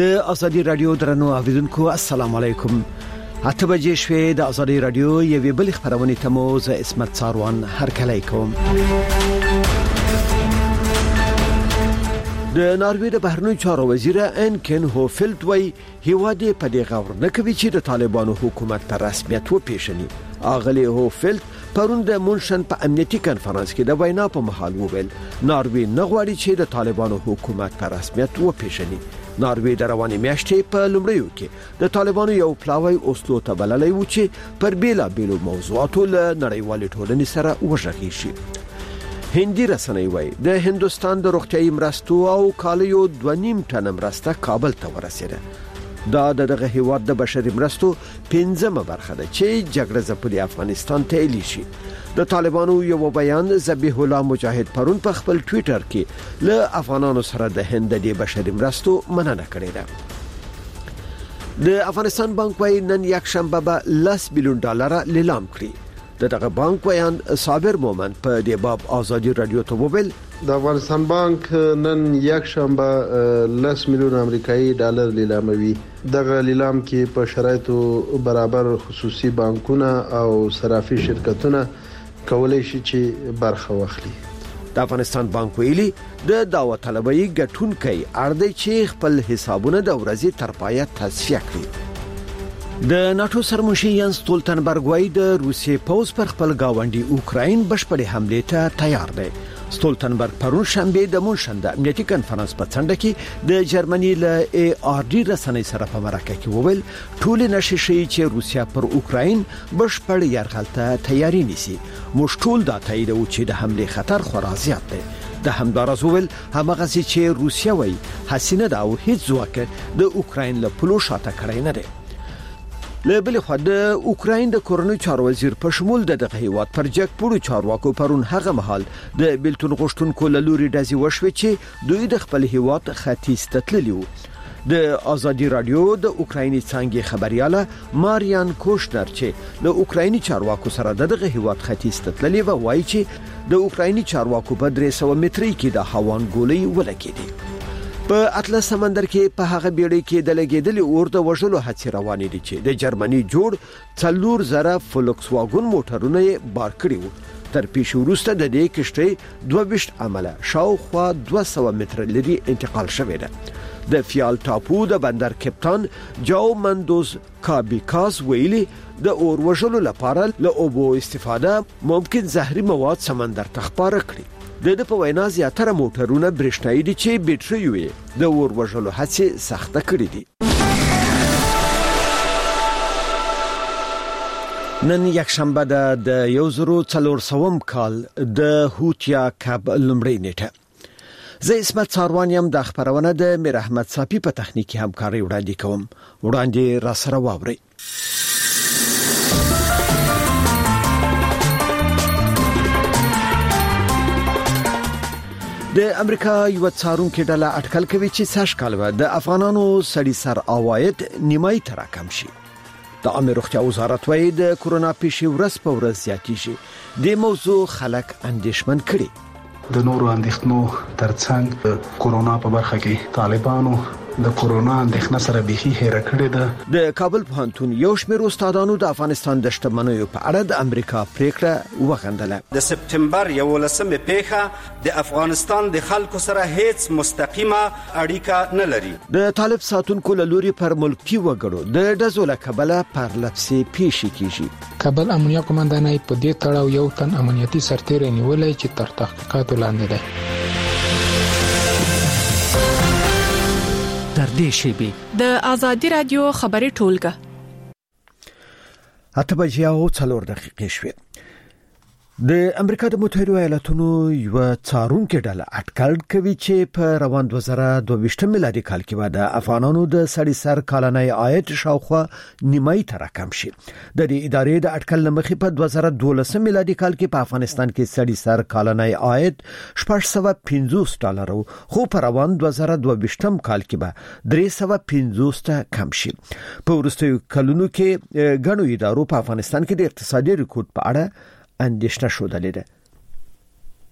د ازادي رادیو درنو اوریدونکو السلام علیکم. 8 بجې شوې د ازادي رادیو یوې بل خبرونه ته مو ز اسمت څاروان هرکلی کوم. د ناروې د بهرنیو چارو وزیر انکن هوفلد وی هیواده په دې غور نه کوي چې د طالبانو حکومت په رسمیت وپیژني. اغلی هوفلد پرون د مونشن په امنیتي کانفرنس کې د وینا په محل وویل ناروې نه غواړي چې د طالبانو حکومت په رسمیت وپیژني. ناروې د روانې میاشتې په لومړیو کې د طالبانو یو پلاوی اوسلو ته بللی و چې پر بیلابیلو موضوعاتو له نړیوالې ټولنې سره وغږیږي شي. هندي رسنۍ وایي د هندستان د روغتیايي مرستو او کالیو 2.5 ټن مرسته کابل ته ورسېده. دا دغه هیواد د بشري مرستو 15مه برخه ده چې جګړه ځپلي افغانستان ته ایلی شي. د طالبانو یو بیان ذبیح الله مجاهد پرون په خپل ټوئیټر کې له افغانانو سره د هند د بشري مرستو مننه کړې ده. د افغانستان بانک وايي نن یک شنبه به $10 بلیون لیلام کړي. دغه بانک بیان صابر مومن په دې باب ازادي رادیو ته وویل د افغانستان بانک نن یک شنبه $10 میلیون امریکایي ډالر لیلاموي. دغه لیلام کې په شرایطو برابر خصوصي بانکونه او صرافي شرکتونه کولای شي چې برخه واخلي. د افغانستان بانک ویلي د داوطلبۍ ګټونکي اړدي چې خپل حسابونه د ورځې تر پایه تصفیه کړي. د ناتو سرمنشي یانس ستولتنبرګ وايي د روسیې پوز پر خپل گاونډي اوکراین بشپړې حمله ته تیار دی. ستولتنبرګ پرون شنبه د مونشن د امنیتي کانفرنس په څنډه کې د جرمني له ARD رسنۍ سره په مرکه کې وویل ټول نشي شي چې روسیا پر اوکراین بشپړ یرغل ته تیاری نیسي. موږ ټول دا تایید و چې د حمله خطر خورا زیات دی. د همدارز وویل همغه چې روسیا وایي حسینه دا او هیڅ ځواک د اوکراین له پلو شاته کړی نه دی. له بل خوا د اوکراین د کورنۍ چارو وزیر په شمول دغه هیواد پر جګ پورو چارواکو پرون هغه مهال د بیلتون غشتونکو له لوري دازي وشوي چې دوی د خپل هیواد ختیځ ته تللی وو. د ازادي رادیو د اوکرایني څنګه خبرياله ماریان کوشنر چې له اوکرایني چارواکو سره دغه هیواد ختیځ ته تللی و وایي چې د اوکرایني چارواکو په 300 متري کې د هاوان ګولۍ ولګېدې. په اطلس سمندر کې په هغه بیړۍ کې د لګیدلې اور د وژلو هڅې روانې دي چې د جرمني جوړ 4,000 فولکس واګن موټرونه بار کړي وو. تر پیښې وروسته د دې کشتۍ 22 عمله شاوخوا 200 متر لري انتقال شوې ده. د فیال ټاپو د بندر کپټان جاو مندوز کابیکاس ویلي د اور وژلو لپاره له اوبو استفاده ممکن زهري مواد سمندر ته خپاره کړي. د په وینا زیاتره موټرونه برېښنايي دي چې بیټرۍ وي د اور وژلو هڅې سخته کړې دي. نن یک شنبه د 1400 کال د هوتیا کب لومړی نیټه. زه اسمت څاروان یم. د خبرونه د میر احمد صافي په تخنیکی همکاري وړاندې کوم. وړاندې را سره واوري. د امریکا یو څارونکو ډله اټکل کوي چې سږ کال د افغانانو سړي سر عواید نیمای تر کم شي. د امر روغتیا وزارت وايي د کورونا پیښې ورځ په ورځ زیاتېږي. د موضوع خلک اندېښمن کړي. د نورو اندېښنو ترڅنګ کورونا په برخه کې طالبانو د کورونا اندېښنه سره بيخي هېره کړې ده. د کابل پوهنتون یو شمېر استادانو د افغانستان د شتمنیو په اړه د امریکا پریکړه وغندله. د سپتمبر 11مه پیښه د افغانستان د خلکو سره هیڅ مستقیمه اړیکه نه لري. د طالب ساتونکو له لوري پر ملکي وګړو د ډزو له کبله پر لپسې پیښې کیږي. کابل امنیه قومندانۍ په دې تړاو یو تن امنیتي سرتیری نیولای چې تر تحقیقاتو لاندې دی. در دې شیبه د ازادي رادیو خبري ټولګه 8 بجې او 4 دقیقې شوې. د امریکا د متحده ایالاتونو یو څارونکو ډله اټکل کوي چې په روان 2022 میلادي کال کې د افغانانو د سړي سر کلنی عاید شاوخوا نیمای تر کم شي. د دې ادارې د اټکل لمخې په 2012 میلادي کال کې په افغانستان کې سړي سر کلنی عاید $650 خو په روان 2022 کال کې به $350 کم شي. په وروستیو کلونو کې غنو ادارو په افغانستان کې د اقتصادي ریکورډ په اړه اندېښنه شودلې ده.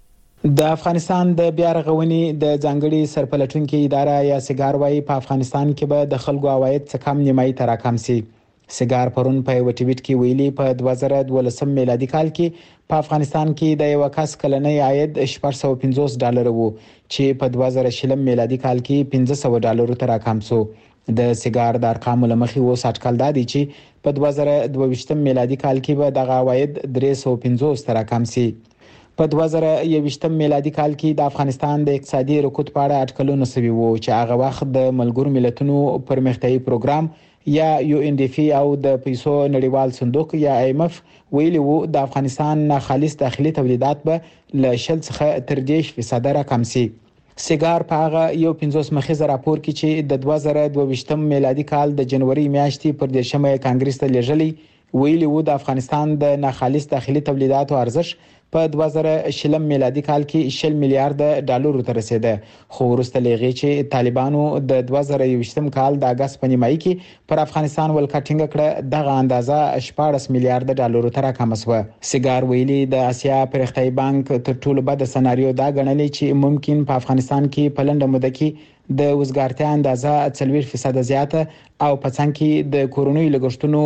د افغانستان د بیا رغونې د ځانګړي سرپلټونکو اداره یا سیګار وايي په افغانستان کې به د خلکو عواید څخه کم نیمایي ته راکم شي. سیګار پرون په یو ټویټ کې ویلي په 2012 میلادي کال کې په افغانستان کې د یو کس کلنی عاید $450 وو چې په 2020 میلادي کال کې $500 ته راکم شو. د سیګار د ارقامو لمخې و ساتکل دادي چې په 2022 میلادي کال کې به د عواید $350 ته راکم شي. په 2021 میلادي کال کې د افغانستان د اقتصادي رکود په اړه اټکلونه شوي وو چې هغه وخت د ملګرو ملتونو پرمختیايي پروګرام یا UNDP او د پیسو نړیوال صندوق یا IMF ویلي وو د افغانستان خالص داخلي تولیدات به له 0 څخه تر 10% راکم شي. سیګار په هغه یو 50 مخیزه راپور کې چې د 2022 میلادي کال د جنوري میاشتې پر 10مه کانګرس ته لیږلي ویلي وو د افغانستان د ناخالص داخلي تولیداتو ارزښت په 2020 میلادي کال کې $100 میلیارډ ته رسیده، خو وروسته لغې چې طالبانو د 2021 کال د اگست په نیمایي کې پر افغانستان ولکټینګ کړه دغه اندازه $14 میلیارډ ته راکم شوه. سیګار ویلي د آسیا پرختیايي بانک تر ټولو بد سناریو دا ګڼلې چې ممکن په افغانستان کې په لنډه موده کې د وزګارتیا اندازه 40% زیاته او په څنګ کې د کورونی لګښتونو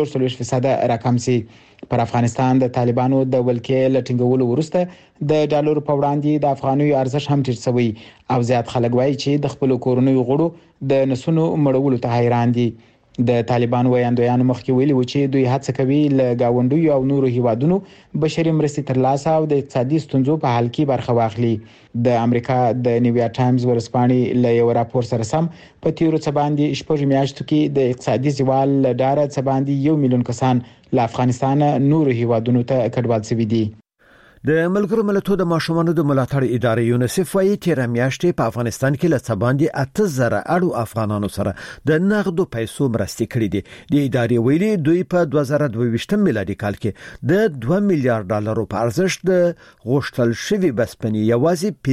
40% راکم شي. پر افغانستان د طالبانو د ولکې لټینګولو وروسته د ډالر په وړاندې د افغاني ارزښت هم ټیټ شوی او زیات خلک وایي چې د خپل کورونی غړو د نسونو مړولو ته حیران دي. د طالبان ویاندویانو مخکې ویلي و چې دوی هڅه کوي له گاونډیو او نورو هیوادونو بشري مرستې ترلاسه او د اقتصادي ستونزو په حل کې برخه واخلي. د امریکا د نیویارک ټایمز ورځپاڼې له یو راپور سره سم په تیرو څه باندې شپږ میاشتو کې د اقتصادي زوال له ډاره څه باندې 1 میلیون کسان له افغانستان نورو هیوادونو ته کډوال شوي دي. د ملګرو ملتونو د ماشومانو د ملاتړ ادارې یونیسف وايي تیر میاشتې په افغانستان کې له څه باندې 8000 اړو افغانانو سره د نغدو پیسو مرستې کړې دي. د ادارې ویلي دوی په 2022 میلادي کال کې د $2 میلیارډ په ارزښت د غوښتل شوی بسپنې یوازې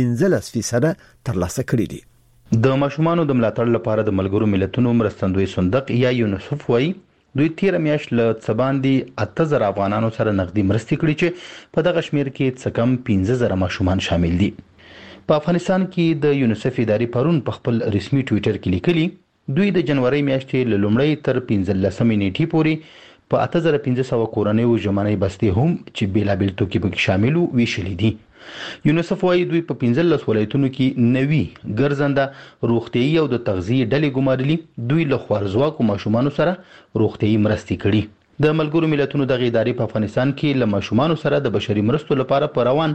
15% ترلاسه کړې دي. د ماشومانو د ملاتړ لپاره د ملګرو ملتونو مرستندوی صندوق یا یونیسف وايي دوی تیر میاشت له څه باندې 8000 افغانانو سره نقدي مرستې کړې چې په دغه شمیر کې څه کم 15000 ماشومان شامل دي. په افغانستان کې د یونیسف ادارې پرون په خپل رسمي ټویټر کې لیکلي دوی د جنوري میاشتې له لومړۍ تر 15 نیټې پورې په 8500 کورنیو ژمنۍ بستې هم چې بیلابل توکي پکې شامل وو ویشلې دي. یونیسف وايي دوی په 15 ولایتونو کې نوي ګرځنده روغتيایي او د تغذیه ډلې ګمارلي دوی له خوارزواکو ماشومانو سره روغتيایي مرستې کړي. د ملګرو ملتونو د ادارې په افغانستان کې له ماشومانو سره د بشري مرستو لپاره په روان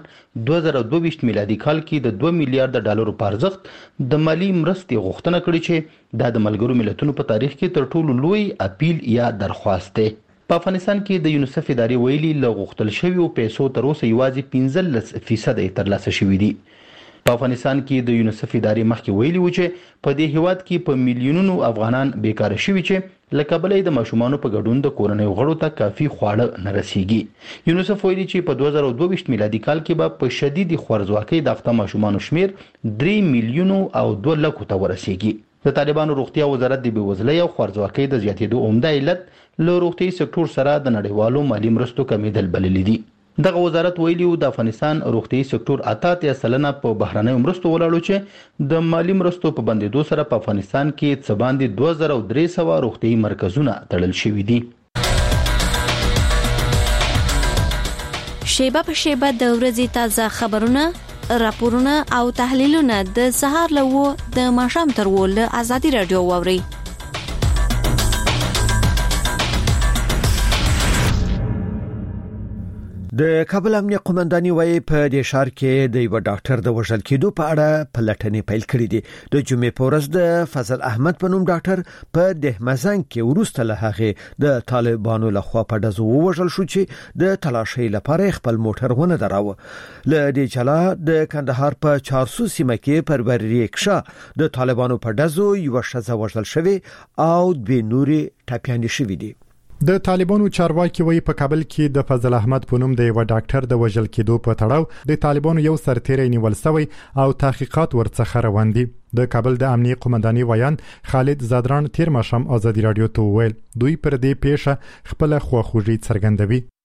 2022 میلادي کال کې د $2 میلیارډ په ارزښت د مالی مرستې غوښتنه کړې چې دا د ملګرو ملتونو په تاریخ کې تر ټولو لوی اپیل یا درخواست دی. په افغانستان کې د یونیسف ادارې ویلي له غوښتل شویو پیسو تر اوسه یوازې 15% ترلاسه شوي دي. په افغانستان کې د یونیسف ادارې مخکې ویلي و چې په دې هیواد کې په میلیونونو افغانان بیکار شوي چې له کبله د ماشومانو په ګډون د کورنۍ غړو ته کافي خواړه نه رسیږي. یونیسف ویلي چې په 2022 میلادي کال کې به په شدید خوارزواکۍ د اخته ماشومانو شمیر 3 میلیونو او 2 لکو ته ورسیږي. د طالبانو روغتیا وزارت د بېوزلۍ او خوارزواکۍ د زیاتېدو عمده علت له روغتیايي سکتور سره د نړیوالو مالی مرستو کمیدل بللي دي. دغه وزارت ویلي د افغانستان روغتیايي سکتور 88% په بهرنیو مرستو ولاړو چې د مالی مرستو په بندیدو سره په افغانستان کې څه باندې 2300 روغتیايي مرکزونه تړل شوي دي. شیبه په شیبه د ورځې تازه خبرونه، راپورونه او تحلیلونه د سهار لوو د ماښام تر ول آزادي رادیو ووري. د کابل امنیه قومنداني وايي په دې ښار کې د یو ډاکټر د وژل کېدو په اړه پلټنې پیل کړې دي. د جمعې په ورځ د فضل احمد په نوم ډاکټر په دهمزنګ کې وروسته له هغه د طالبانو لخوا په ډزو وژل شو چې د تلاشۍ لپاره خپل موټر ونه دراوه. له دې جلا د کندهار په 400 سیمه کې پر بریکشا د طالبانو په ډزو یو شخص وژل شوی او دوه نوري ټاپیان شوی دي. د طالبانو چارواکي وایي په کابل کې د فضل احمد په نوم د یو ډاکټر د وژل کېدو په تړاو د طالبانو یو سرتیری نیول شوی او تحقیقات ورڅخه روان دي. د کابل د امنیه قومنداني ویان خالد زادران تیر ماښام آزادي رادیو ته ویل دوی پر دې پیښه خپل خواخوږي څرګندوي.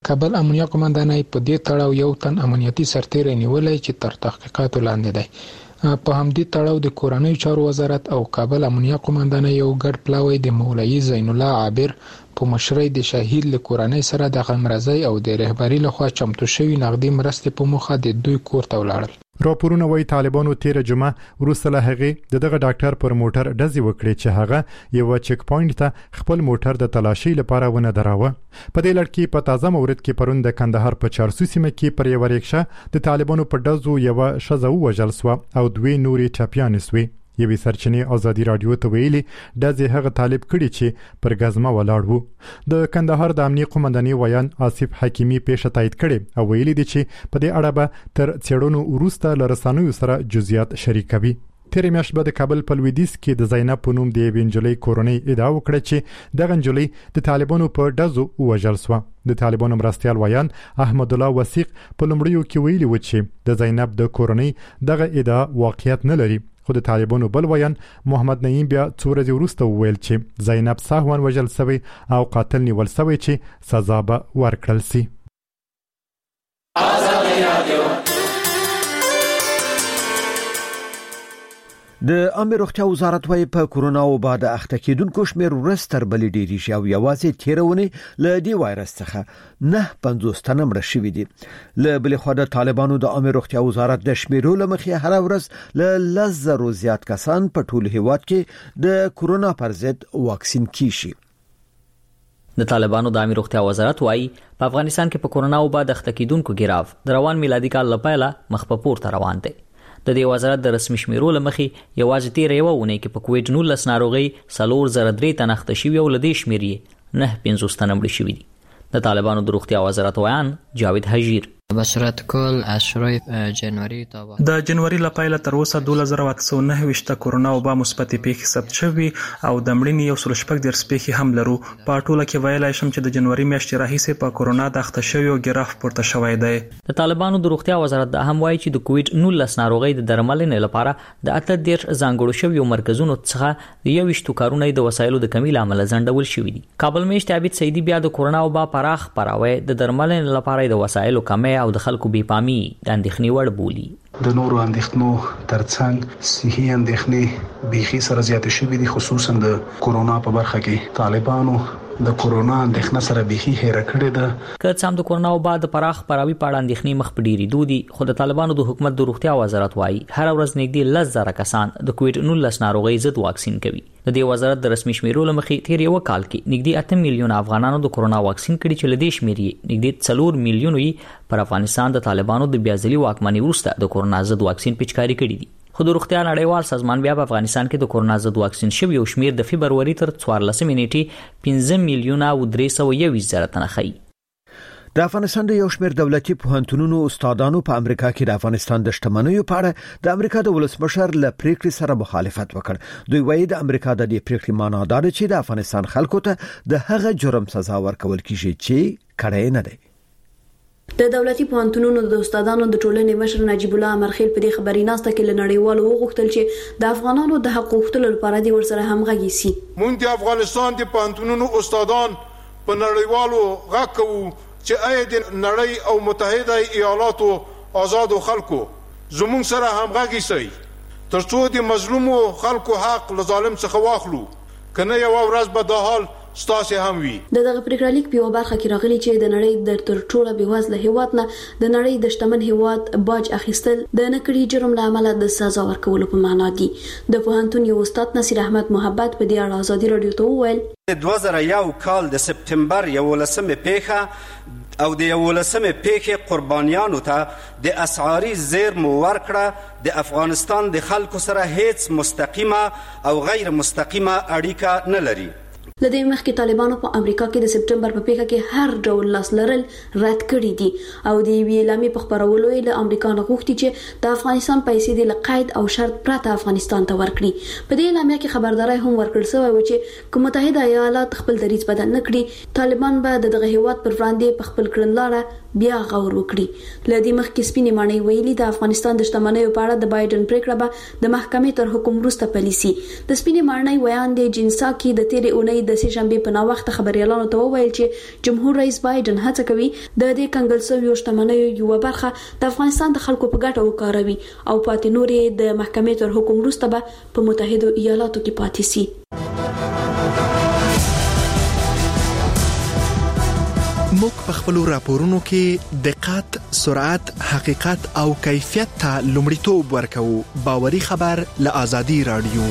کابل امنیه قومندانۍ په دې تړاو یو تن امنیتي سرتیری نیولای چې تر تحقیقاتو لاندې دی. په همدې تړاو د کورنۍ چارو وزارت او کابل امنیه قومندانۍ یو ګډ پلاوی د مولوي زین الله عابر په مشرۍ د شهید له کورنۍ سره د غمرزۍ او د رهبری لخوا چمتو شوی نقدي مرستې په مخه د دوی کور ته ولاړل. راپورونه وايي طالبانو تیر جمعه وروسته له هغې دغه ډاکټر پر موټر ډزې وکړې چې هغه یو چک پوینټ ته خپل موټر د تلاشي لپاره ونه دراوه. په دې لړ کې په تازه مورد کې پرون د کندهار په 400 سیمه کې پر یو ریکشه د طالبانو په ډزو یو شذو وجل سو او دوی نوري چاپیان سوي. یوې سرچینې ازادي رادیو ته ویلي ډزې هغه طالب کړي چې پر غزمه ولاړ وو. د کندهار د امنیه قومندانۍ ویان آصف حکیمی پیښه تایید کړي او ویلي دي چې په دې اړه به تر څېړنو وروسته له رسنیو سره جزئیات شریکوي. تیرې میاشت به د کابل په لویدیځ کې د زینب په نوم د یوې نجلۍ کورنۍ ادعا وکړه چې دغه نجلۍ د طالبانو په ډزو ووژل سوه. د طالبانو مرستیال ویان احمد الله وثیق په لومړیو کې ویلي و چې د زینب د کورنۍ دغه ادعا واقعیت نه لري. خو د طالبانو بل ویان محمد نعیم بیا څو ورځې وروسته وویل چې زینب سهوان وژل سوی او قاتل نیول سوی چې سزا به ورکړل سي. د عامه روغتیا وزارت وايي په کورونا وبا د اخته کېدونکو شمېر ورځ تر بلې ډېریږي او یوازې تیرونې له دې وایرس څخه 950 تنه مړه شوي دي. له بلې خوا د طالبانو د عامه روغتیا وزارت د شمیرو له مخې هر ورځ له 10,000 زیات کسان په ټول هیواد کې د کورونا پر ضد واکسین کیږي. د طالبانو د عامه روغتیا وزارت وايي په افغانستان کې په کورونا وبا د اخته کېدونکو ګراف د روان میلادي کال لپاره مخ په پورته روان دی. د دې وزارت د رسمي شمیرو لمخې یوازې تیر یو ونه کې په کووډ 19 ناروغي 403 تنه اخته شوي او لدې شمیرې 950 تنه مړه شوي دي. د طالبانو د روغتیا وزارت ویان جاوید حجیر به صورت کل از شروع جنوری تا د جنوري لپاره تر اوسه 2129 کورونا وبا مثبت پیښې ثبت شوي او د مړینې یو سل شپږ درس پیښې هم لرو. په ټوله کې ویلای شم چې د جنوري میاشتې راهیسې په کورونا د اخته شوی او ګراف پورته شوی دی. د طالبانو د روغتیا وزارت د هم وایي چې د کووډ 19 ناروغي د درملنې لپاره د 18 ځانګړو شویو مرکزونو څخه د 21 کارونه د وسایلو د کمی لامل ځنډول شوی دي. کابل میشت عابد سیدی بیا د کورونا وبا پراخ پراوي د درملنې لپاره د وسایلو کمی او د خلکو بې پامي د اندېښنې وړ بولي. د نورو اندېښنو ترڅنګ صحي اندېښنې بيخي سره زیاتې شوې دي، خصوصا د کورونا په برخه کې طالبانو د کورونا اندېښنه سره بيخي هېره کړې ده. که څه هم د کورونا وبا د پراخ پراوي په اړه اندېښنې مخ په ډېرېدو دي، خو د طالبانو د حکومت د روغتیا وزارت وايي هر ورځ نږدې 10,000 کسان د کووډ 19 ناروغي ضد واکسین کوي. د دې وزارت د رسمي شمیرو لمخې تیر یو کال کې نږدې 8 میلیون افغانانو د کورونا واکسین کړي چې لدې شمیرې نږدې 4 میلیون پر افغانستان د طالبانو د بیازلي واکمنۍ وروسته د کورونا ضد واکسین پیچکاري کړي دي. خو د روغتیا نړیوال سازمان بیا په افغانستان کې د کورونا ضد واکسین شوی او شمیر د فبرवरी تر 14 نیټې 15 میلیونه او 321 زره تنه ښیي. د افغانستان د یو شمېر دولتي پوهنتونونو استادانو په امریکا کې د افغانستان د شتمنیو په اړه د امریکا د ولسمشر له پریکړې سره مخالفت وکړ. دوی وایي د امریکا د دې پریکړې معنی دا ده چې د افغانستان خلکو ته د هغه جرم سزا ورکول کیږي چې کړی نه دی. د دولتي پوهنتونونو د استادانو د ټولنې مشر نجیب الله امرخیل په دې خبري ناسته کې لنړیوالو وغوښتل چې د افغانانو د حق غوښتلو لپاره د ورسره همغږي سي. مونږ د افغانستان د پوهنتونونو استادان په نړیوالو غږ کوو چې اې د نړۍ او متحده ایالاتو آزاد خلکو زموږ سره همغږي سي ترڅو د مظلومو خلکو حق له ظالم څخه واخلو. کنه یو ورځ به د حال ستاسو هم وي. دغه پریکړلیک په برخه کې راغلي چې د نړۍ د تر ټولو بېوزله هیواد نه د نړۍ د شتمن هیواد باج اخیستل د نکړي جرم له امله د سزا ورکولو په معنا دي. د پوهنتون یو استاد نصیر احمد محبت په دې اړه ازادي رادیو ته وویل 2001 کال د سپتمبر 11 پیښه او د 11 پیښې قربانیانو ته د اسعاري زیرمو ورکړه د افغانستان د خلکو سره هیڅ مستقیمه او غیر مستقیمه اړیکه نه لري. لدې مخکې طالبانو په امریکا کې د سپتمبر په پیښه کې هر ډول لاس لرل رد کړی دي او د ویلامي په خبرولو له امریکا نه غوښتي چې د افغانستان پیسې د لقید او شرط پرته افغانستان ته ورکړي. په دې اعلامیه کې خبرداري هم ورکړل شوې و چې کوم متحده ایالات خپل دریځ بدل نه کړي طالبان به دغه هیواد پر وړاندې په خپل کړنلاره بیا غور وکړي. لدی مخکې سپینې ماڼۍ ویلي د افغانستان د شتمنیو په اړه د بایدن پریکړه به د محکمې تر حکم وروسته پلیسي. د سپینې ماڼۍ ویان د جنساکي د تیرې اونۍ د سهشنبه په ناوخته خبريالانو ته وویل چې جمهور رئیس بایدن هڅه کوي د دې کنګل شویو شتمنیو یو برخه د افغانستان د خلکو په ګټه وکاروي او پاتې نورې د محکمې تر حکم وروسته به په متحده ایالاتو کې پاتې سي. موږ په خپل راپورونو کې دقت، سرعت، حقیقت او کیفیت ته لومړیتوب ورکوو. باوري خبر له آزادي رادیو.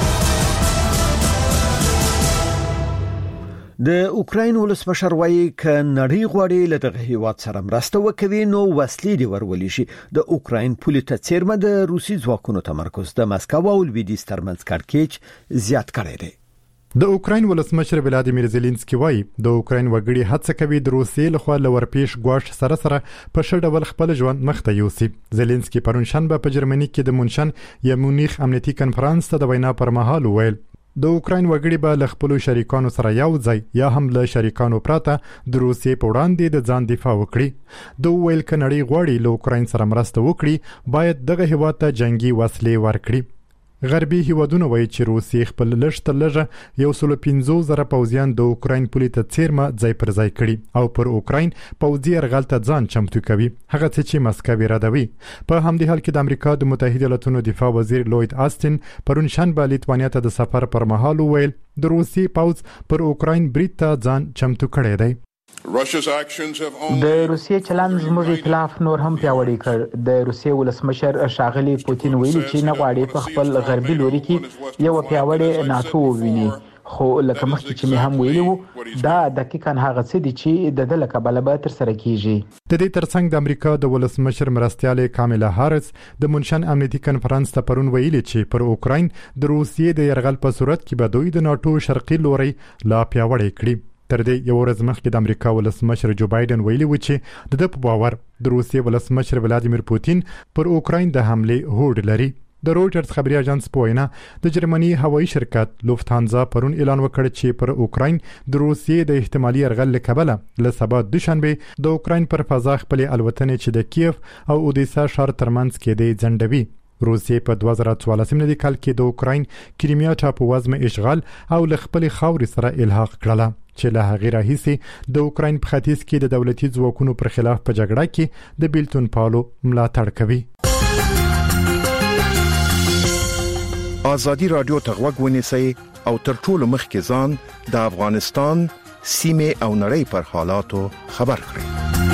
د اوکراین ولسمشر وایي ک نړۍ غواړي له دغه هیواد سره مرسته وکړي نو وسلې دی ورولې شي. د اوکراین پولیس څیرمه د روسي ځواکونو تمرکز د مسکو او لویدیځ ترمنځ کړکېچ زیات کړی دی. د اوکراین ولسمشر ولادیمیر زيلنسکي وایي د اوکراین وګړي هڅه کوي د روسیې لخوا لورپېش ګواښ سره په ښه ډول خپل ژوند مخته یوسي. زيلنسکي پرون شنبه په جرمني کې د مونشن یا مونیخ امنیتي کانفرنس ته د وینا پر مهال ویل د اوکراین وګړي به له خپل شریکانو سره یو ځای یا هم له شریکانو پراته د روسیې په وړاندې د ځان دفاع وکړي. د ویل ک نړۍ غواړي له اوکراین سره مرسته وکړي باید دغه هیواد ته جنگي وسلې ورکړي. غربي هیوادونه وایي چې روسیې خپل لږ تر لږه 150,000 پوځیان د اوکراین پولیس ته څیرمه ځای پر ځای کړي او پر اوکراین پوځي یرغل ته ځان چمتو کوي. هغه څه چې مسکو ردوي. په همدې حال کې د امریکا د متحده ایالاتونو دفاع وزیر لوید آستن پرون شنبه لیتوانیا ته د سفر پر مهال ویل د روسي پوځ پر اوکراین برید ته ځان چمتو کړی دی. د روسیې چلند زموږ ائتلاف نور هم پیاوړی کړ. د روسیې ولسمشر ښاغلي پوتین ویلي چې نه غواړي په خپل غربي لوري کې یو پیاوړی ناتو وویني. خو لکه مخکې چې مې هم ویلي وو دا دقیقاً هغه څه دي چې د دې لکه بلبه تر سره کیږي. د دې ترڅنګ د امریکا د ولسمشر مرستیاله کاملا هارس د مونشن امنیتي کانفرنس ته پرون ویلي چې پر اوکراین د روسیې د یرغل په صورت کې به دوی د ناتو شرقي لوري لا پیاوړی کړي. تر دې یو ورځ مخکې د امریکا ولسمشر جو بایدن ویلي و چې د په باور د روسیې ولسمشر ولادیمیر پوتین پر اوکراین د حمله هوډ لري. د رويټرز خبري اژانس په وینا د جرمني هوایي شرکت لوفتهانزا پرون اعلان وکړ چې پر اوکراین د روسیې د احتمالي یرغل لکبله له سبا دوشنبه د اوکراین پر فضا خپل الوتنې چې د کیف او اودیسا ښار ترمنځ کې د ځندوي. روسیې په 2014 ملي کال کې د اوکراین کریمیا ټاپووزمه اشغال او له خپل خاورې سره الحاق کړله چې له هغې راهیسې د اوکراین په ختیځ کې د دولتي ځواکونو پر خلاف په جګړه کې د بیلتون پالو ملاتړ کوي. آزادي رادیو ته غوږ ونیسئ او تر ټولو مخکې ځان د افغانستان سیمه او نړۍ پر حالاتو خبر کړئ.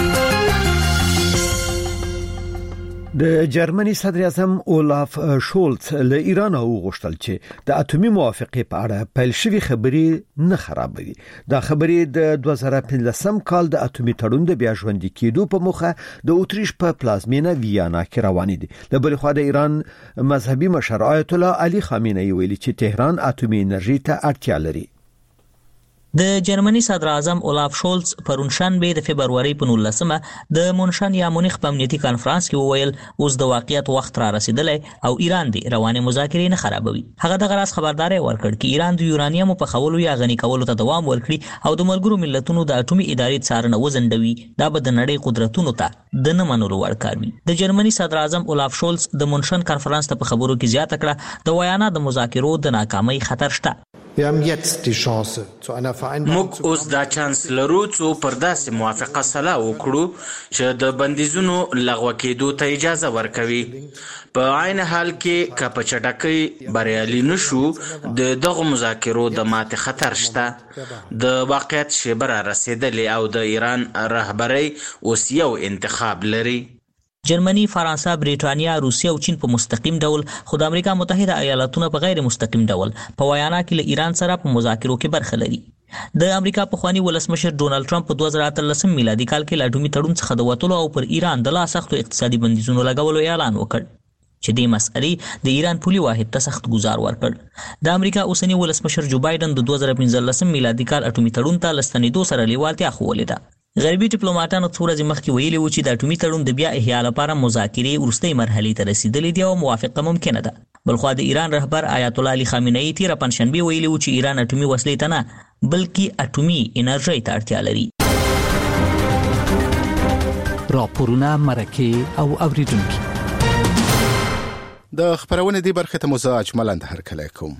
د جرمني صدر اعظم اولاف شولز له ایران وغوښتل چې د اټومي موافقې په اړه پیل شوی خبرې نه خرابوي. دا خبرې د 2015 کال د اټومي تړون د بیا ژوندۍ کېدو په موخه د اوتریش په پلازمینه ویانا کې روان دي. د بل خوا د ایران مذهبي مشر آیت الله علي خامنه‌ای ویلي چې تهران اټومي انرژي ته اړتیا لري. د جرمني صدر اعظم اولاف شولز پرون شنبه د فبرवरी په 19مه د مونشن یا مونیخ په امنیتي کانفرنس کې وویل اوس د واقعیت وخت را رسیدلی او ایران دی روانه مذاکرې نه خرابوي. هغه د غراس خبرداري ورکړ چې ایران د یورانیم په خولو یا غني کولو ته دوام ورکړي او د ملګرو ملتونو د اټومي ادارې څارنه وزندوي. دا به د نړۍ قدرتونو ته د نه منلو وړ کار وي. د جرمني صدر اعظم اولاف شولز د مونشن کانفرنس ته په خبرو کې زیاته کړه د ویانا د مذاکرو د ناکامۍ خطر شته. موږ اوس دا چانس لرو چې پر داسې موافقه سلا وکړو چې د بندیزونو لغوه کېدو ته اجازه ورکوي. په عین حال کې که په چټکۍ بریالي نشو د دغه مذاکرو د ماتې خطر شته. د واقعیت شیبه را رسیدلې او د ایران رهبرۍ اوس یو انتخاب لري. جرمني، فرانسه، بریټانیا، روسیه او چین په مستقیم ډول خو د امریکا متحده ایالاتونو په غیر مستقیم ډول په ویانا کې له ایران سره په مذاکرو کې برخه لري. د امریکا پخوانی ولسمشر ډونالد ټرمپ په 2013 میلادي کال کې له اټومي تړون څخه د وتلو او پر ایران د لا سختو اقتصادي بندیزونو لګولو اعلان وکړ چې د مسئلې د ایران پولي واحد ته سخت گزار ورکړ. د امریکا اوسنی ولسمشر جو بایدن د 2015 میلادي کال اټومي تړون ته لستنېدو سره لیوالتیا خوولې ده. غربي ډیپلوماټانو څو ورځې مخکې ویلي و چې د اټومي تړون د بیا احیا لپاره مذاکرې وروستۍ مرحلې ته رسیدلې دي او موافقه ممکنه ده. بلخوا د ایران رهبر آیت الله علي خامنه‌ای تیر پنځشنبه ویلي و چې ایران اټومي وسلې ته نه بلکې اټومي انرژي ته اړتیا لري. راپورونه مرکه او اوریدونکو. د خبرونه دی برخه ته مزاج ملند هرکلی کوم.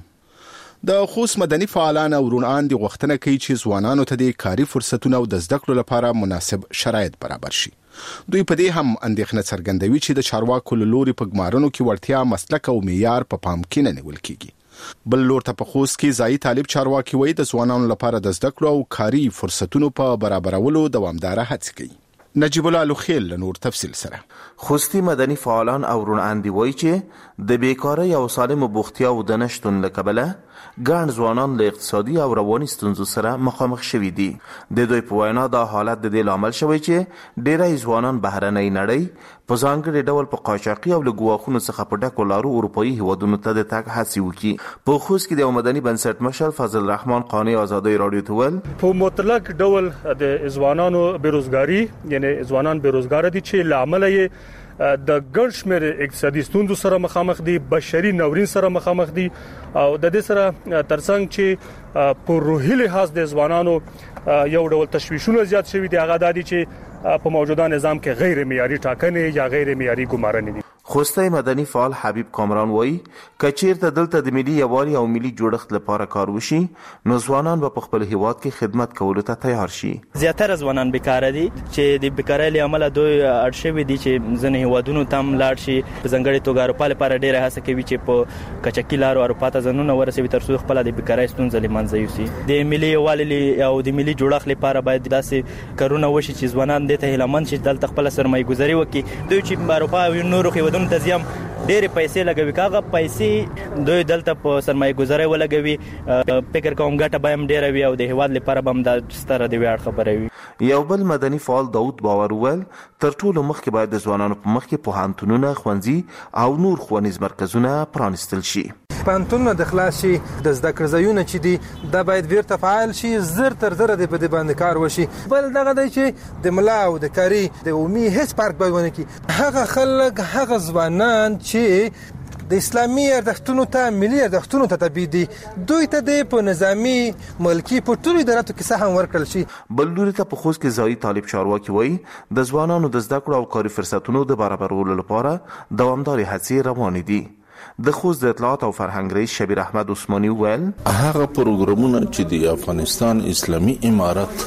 د خوست مدني فعالان او رونان دی غوښتنه کوي چې ځوانانو ته د کاري فرصتونو او د زده کړو لپاره مناسب شرایط برابر شي. دوی په دې هم اندېښنه څرګندوي چې د چارواکو له لوري په ګمارنو کې وړتیا، مسلک او معیار په پام کې نه نیول کیږي. بل لور ته په خوست کې ځایي طالب چارواکي وایي د ځوانانو لپاره د زده کړو او کاري فرصتونو په برابرولو دوامداره هڅې کوي. نجیب الله لوخیل نور تفصیل سره. خوستی مدني فعالان او رونان دی وایي چې د بیکاری او سالم بوختیا او د نشټون له کبله ګڼ ځوانان له اقتصادي او رواني ستونزو سره مخامخ شوي دي. د دوی په وینا دا حالت د دې لامل شوی چې ډیری ځوانان بهرنۍ نړۍ په ځانګړي ډول په قاچاقي او له ګواښونو څخه په ډکو لارو اروپایي هیوادونو ته د تګ هڅې وکړي. په خوست کې د مدني بنسټ مشر فضل الرحمن قانی آزادۍ رادیو ته ویل په مطلق ډول د ځوانانو بیروزګاری یعنی ځوانان بیروزګار دي چې لامل یې د ګڼ شمېر اقتصادي ستونزو سره مخامخ دي، بشري ناورین سره مخامخ دي او د دې سره ترڅنګ چې په روحي لحاظ د ځوانانو یو ډول تشویشونه زیات شوي دي. هغه د دې چې په موجوده نظام کې غیر معیاري ټاکنې یا غیر معیاري ګمارنې دي. خوستی مدني فعال حبیب کامران وایي کچیرته دلته د ملي یووالي او ملي جوړښت لپاره کار وشي نو ځوانان به خپل هیواد کې خدمت کولو ته تیار شي. زیاتره ځوانان بیکاره دي چې د بیکارۍ له امله دوی اړ شوي دي چې ځینې هیوادونو ته هم لاړ شي. په ځانګړې توګه اروپا لپاره ډېره هڅه کوي چې په کچکي لارو اروپا ته ځانونه ورسوي تر څو خپل د بیکارۍ ستونزه له منځه یوسي. د ملي یووالي او د ملي جوړښت لپاره باید داسې کارونه وشي چې ځوانان دې ته هیلهمند شي دلته خپل سرمایه گذاري وکړي. دوی چې اروپا او نورو هیوادونو ته ځي ډېرې پیسې لګوي، کاغه پیسې دوی دلته په سرمایه گذاري ولګوي. فکر کوم ګټه به هم ډېره وي او د هیواد لپاره به هم دا ستره د ویاړ خبره وي. یو بل مدني فعال داود باور ویل تر ټولو مخکې باید د ځوانانو په مخ کې پوهنتونونه، ښوونځي او نور ښوونیز مرکزونه پرانیستل شي. پوهنتونونه د خلاص شي، د زده کړې ځایونه چې دي دا باید بیرته فعال شي، زر تر زره د په دې باندې کار وشي. بل دغه دی چې د ملا او د کاري د عمومي هیڅ فرق باید ونه کړي. هغه خلک، هغه ځوانان چې د اسلامي ارزښتونو ته، ملي ارزښتونو ته تابع دي، دوی ته د په نظامی ملکی په ټولو اداراتو کې څه هم ورکړل شي. بل لوري ته په خوست کې ځایي طالب چارواکي وایي د ځوانانو د زده کړو او کاري فرصتونو د برابرولو لپاره دوامدارې هڅې روانې دي. د خوست د اطلاعات او فرهنګ رئیس شبیر احمد عثماني ویل هغه پروګرامونه چې د افغانستان اسلامي امارت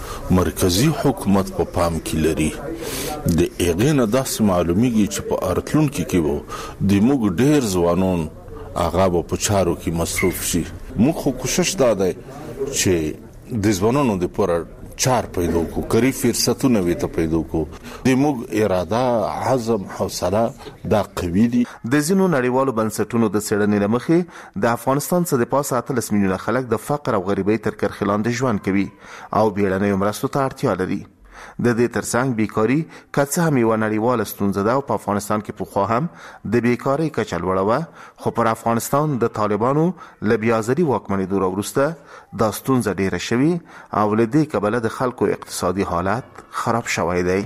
مرکزی حکومت په پام کې لري د اغه داسې معلومیږي چې په ارتلونکو کې وو د موږ ډیر ځوانون هغه په چارو کې مصروف شي. موږ خو کوشش داده چې د ځوانانو د پوره چار پیدا کو، کری فرصتونه وي ته پیدا کو. د موږ اراده، عزم، حوصله دا قوي دي. د ځینو نړیوالو بنسټونو د څېړنې له مخې د افغانستان څخه د پاسه 13 میلیونه خلک د فقر او غریبۍ تر کرښې لاندې ژوند کوي او بیړنیو مرستو ته اړتیا لري. د دې ترڅنګ بیکاری که څه هم یوه نړیواله ستونزه ده او په افغانستان کې پخوا هم د بیکاری کچه لوړه وه، خو پر افغانستان د طالبانو له بیازري واکمنېدو راوروسته دا ستونزه ډیره شوې او له دې کبله د خلکو اقتصادي حالت خراب شوی دی.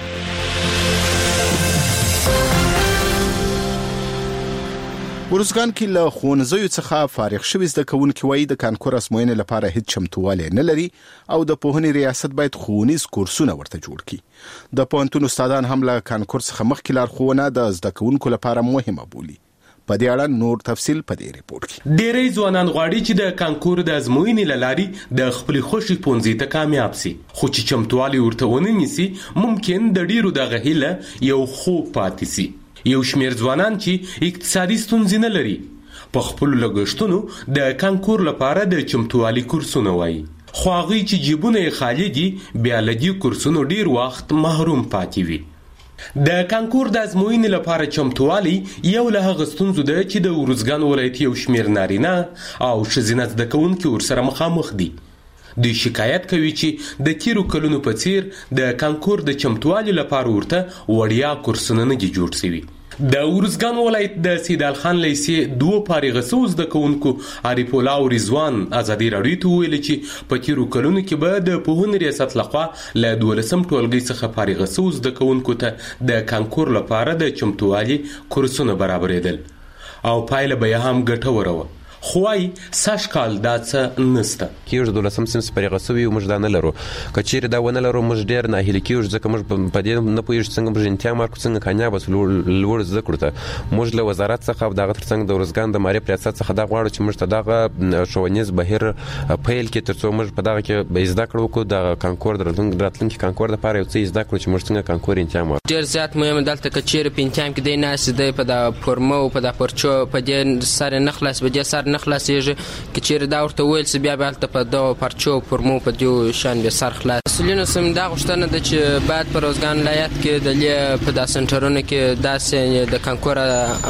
ورزګان کې له ښوونځیو څخه فارغ شوي زده کوونکي وایي د کانکور ازموینې لپاره هیڅ چمتووالی نه لري او د پوهنې ریاست باید ښوونیز کورسونه ورته جوړ کړي. د پوهنتون استادان هم له کانکور څخه مخکې لارښوونه د زده کوونکو لپاره مهمه بولي. په دې اړه نور تفصیل په دې ریپورت کې. ډېری ځوانان غواړي چې د کانکور د ازموینې له لارې د خپل خوښې پوهنځي ته کامیاب سي، خو چې چمتووالی ورته ونه نیسي ممکن د ډیرو دغه هیله یو خوب پاتې سي. یو شمیر ځوانان چې اقتصادي ستونزې نه لري په خپل لګښتونو د کانکور لپاره د چمتووالي کورسونه وایي، خو هغوی چې جیبونه یې خالي دي بیا له دې کورسونو ډیر وخت محروم پاتې وي. د کانکور د ازموینې لپاره چمتووالی یو له هغه ستونزو ده چې د ارزګان ولایت یو شمیر نارینه او ښځینه زده کوونکي ورسره مخامخ دي. دوی شکایت کوي چې د تیرو کلونو په څیر د کانکور د چمتووالي لپاره ورته وړیا کورسونه نه دي جوړ شوي. د ارزګان ولایت د سیدال خان لیسې دوه فارغ شوو زده کوونکو عارف الله او رضوان ازادي راډیو ته ویل چې په تیرو کلونو کې به د پوهنې ریاست لخوا له 12 ټولګي څخه فارغ شوو زده کوونکو ته د کانکور لپاره د چمتووالي کورسونه برابرېدل او پایله به هم ګټوره وه، خوای ساش کال دا څه نسته کیږي 12 سم پرې غسوي موږ دا نه لرو کچېر دا ونه لرو موږ ډیر نه هلي کیږي ځکه موږ په دې نه پوهیږو څنګه موږ انتیا مارکو څنګه کامیاب وسلو لوړ ذکر ته موږ له وزارت څخه دغه ترڅنګ د ورزګان د مالیې ریاست څخه دا غواړو چې موږ ته دغه ښوونیز بهیر پیل کې ترڅو موږ په دغه کې به زده کړو کو د کانکور راتلونکي کانکور لپاره یو څه زده کړو چې موږ څنګه کانکور انتیا مارکو ډیر زیات مهم دلته کچېر په انتیا کې دی ناس دی په د فورمو په د پرچو په دې سره نخلاص به دې سره نخلاصيږي کچېر دا ورته ویل چې بیا به په د پرچو فورمو په دې شان به سر خلاص مسؤلینو سم دا غوښتنه ده چې بعد پر روزګان ولایت کې د په د سنټرونو کې داسې د کانکور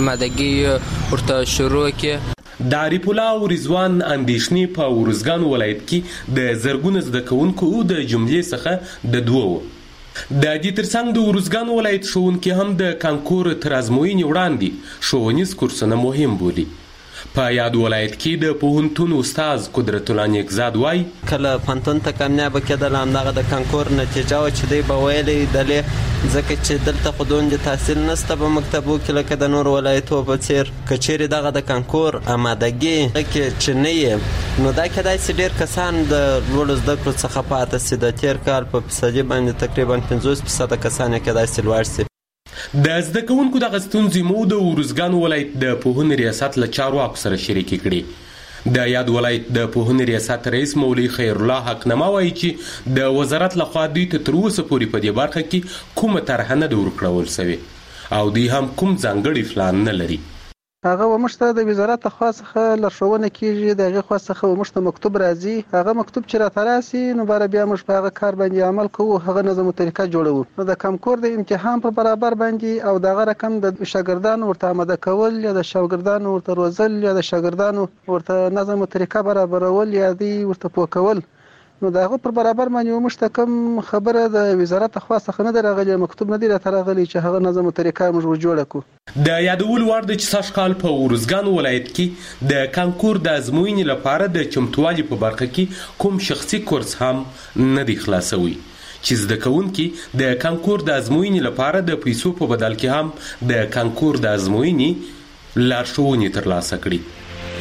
آمادګي ورته شروع کې د عارف الله او رضوان اندیشنې په ورزګان ولایت کې د زرګونو زده کوونکو د جملې څخه د دوو د دې ترڅنګ د ورزګان ولایت ښوونکي هم د کانکور تر ازموینې وړاندې ښوونیز کورسونه مهم بولي په یاد ولایت کې د پوهنتون استاد قدرت الله نیکزاد وای کله پوهنتون ته کامیاب کېدل همدغه د کانکور نتیجه و چې دی به ویلې دلې ځکه چې دلته خو دومره تحصیل نشته په مکتبو کې لکه د نور ولایتو په څیر که چیرې دغه د کانکور آمادګي کې چې نه یې نو دا کېدای شي ډېر کسان د لوړو زده کړو څخه پاتې شي د تېر کال په فیصدي باندې تقریبا 50% کسان یې کېدای شي لوړ شي د زده کوونکو دغه ستونزې مو د ورزګان ولایت د پوهنې ریاست له چارواکو سره شریکې کړې د یاد ولایت د پوهنې ریاست رئیس مولوي خیر الله حقنما وایي چې د وزارت لخوا دوی ته تر اوسه پورې په دې برخه کې کومه طرحه نه ده ورکړول سوې او دوی هم کوم ځانګړی پلان نه لري هغه ومشته د وزارت خوا څخه لارښوونه کیږي د هغې خوا څخه ومشته مکتوب راځي هغه مکتوب چې راته راسي نو بیا موږ په هغه کار باندې عمل کوو هغه نظم او طریقه جوړوو نو د کانکور د امتحان په برابر باندې او دغه رقم د شاګردانو ورته آماده کول یا د شاګردانو ورته روزل یا د شاګردانو ورته نظم او طریقه برابرول یا دی ورته پوه کول نو دغه پر برابر باندې موږ کوم خبره د وزارت خوا څخه نه درغلي مکتوب نه دی راغلی چې هغه نظم او طریقه موږ جوړ کړو د یادول وړ د چې کال په ورزګان ولایت کې د کانکور د ازموینې لپاره د چمتووالي په برخه کې کوم شخصي کورس هم نه دی خلاصوي چې زده کوونکي د کانکور د ازموینې لپاره د پیسو په بدل کې هم د کانکور د ازموینې لارښوونې ترلاسه کړي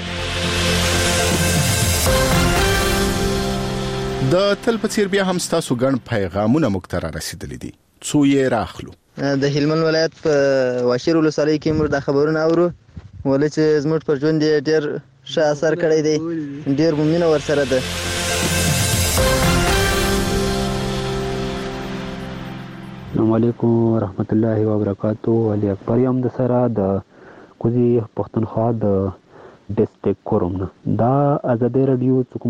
د تل په څیر بیا هم تاسو ګڼ پیغامونه مختار رسیدلې دي څو یې راخلو د هلمند ولایت په واشیر ولسوالۍ کې موږ د خبرونه اورو ولې چې زموږ پر ژوند ډېر ښه اثر کړی دی ډېر ممنونه ورسره ده السلام علیکم ورحمت الله وبرکاتہ علي اکبر یم د سره د کوزي پښتونخوا د ډیسټریکټ کوروم دا ازادي رادیو کوم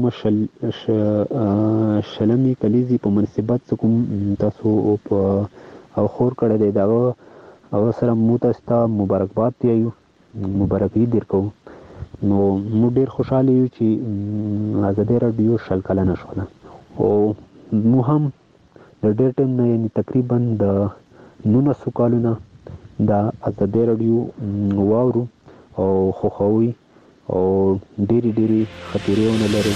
شلمي کلیزي په مناسبت کوم تاسو په او خور کړه دی دا او سره مو تاسو ته مبارکباد دیو مبارکي درکو نو مو ډیر خوشاله یو چې ازادي رادیو شل کلنه شوه او مو هم د ډیر ټیم نه یعنی تقریبا د 19 کالونه د ازادي رادیو واورو او خوخوي او ډېری خطرونه لري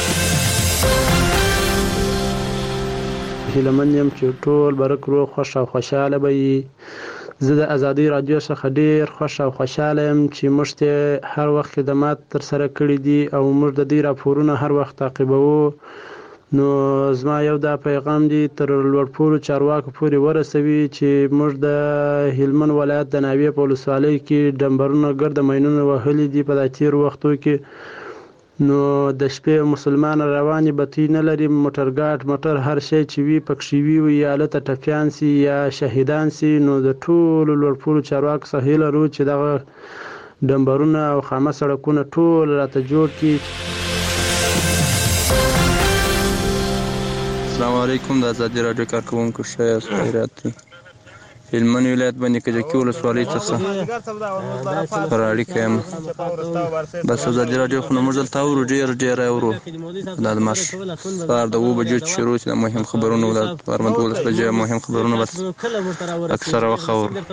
هیلمن یم چې ټول برک روغ خوش او خوشاله وي زه د ازادي رادیو څخه ډېر خوش او خوشاله یم چې موږ ته هر وخت خدمات تر سره کړي دي او موږ د دې راپورونه هر وخت تعقیبوو نو زما یو دا پیغام دی تر لوړپوړو چارواکو پورې ورسوي چې موږ د هلمند ولایت د ناوې په ولسوالۍ کې ډمبرونه ګرد ماینونه وهلي دي په دا تیر وختو کې نو د شپې مسلمان رواني بتی نه لري موټر هر شی چې وي پکښې وي یا لته ټپیان سي یا شهیدان سي نو د ټولو لوړپوړو چارواکو څخه هیله لرو چې دغه ډمبرونه او خامه سړکونه ټول راته جوړ کړي السلام علیکم د ازادي رادیو کارکونکو ښه خیرات دي هلمند ولایت باندې کجکي ولسوالۍ څخه پر اړیکه یم بس ازادي رادیو خو موږ دلته اورو ډېر اورو دا د ماش سهار د 2 بجو چې شروع شي د مهم خبرونه د پارلمان 12 بجې مهم خبرونه بس اکثره وخت اورو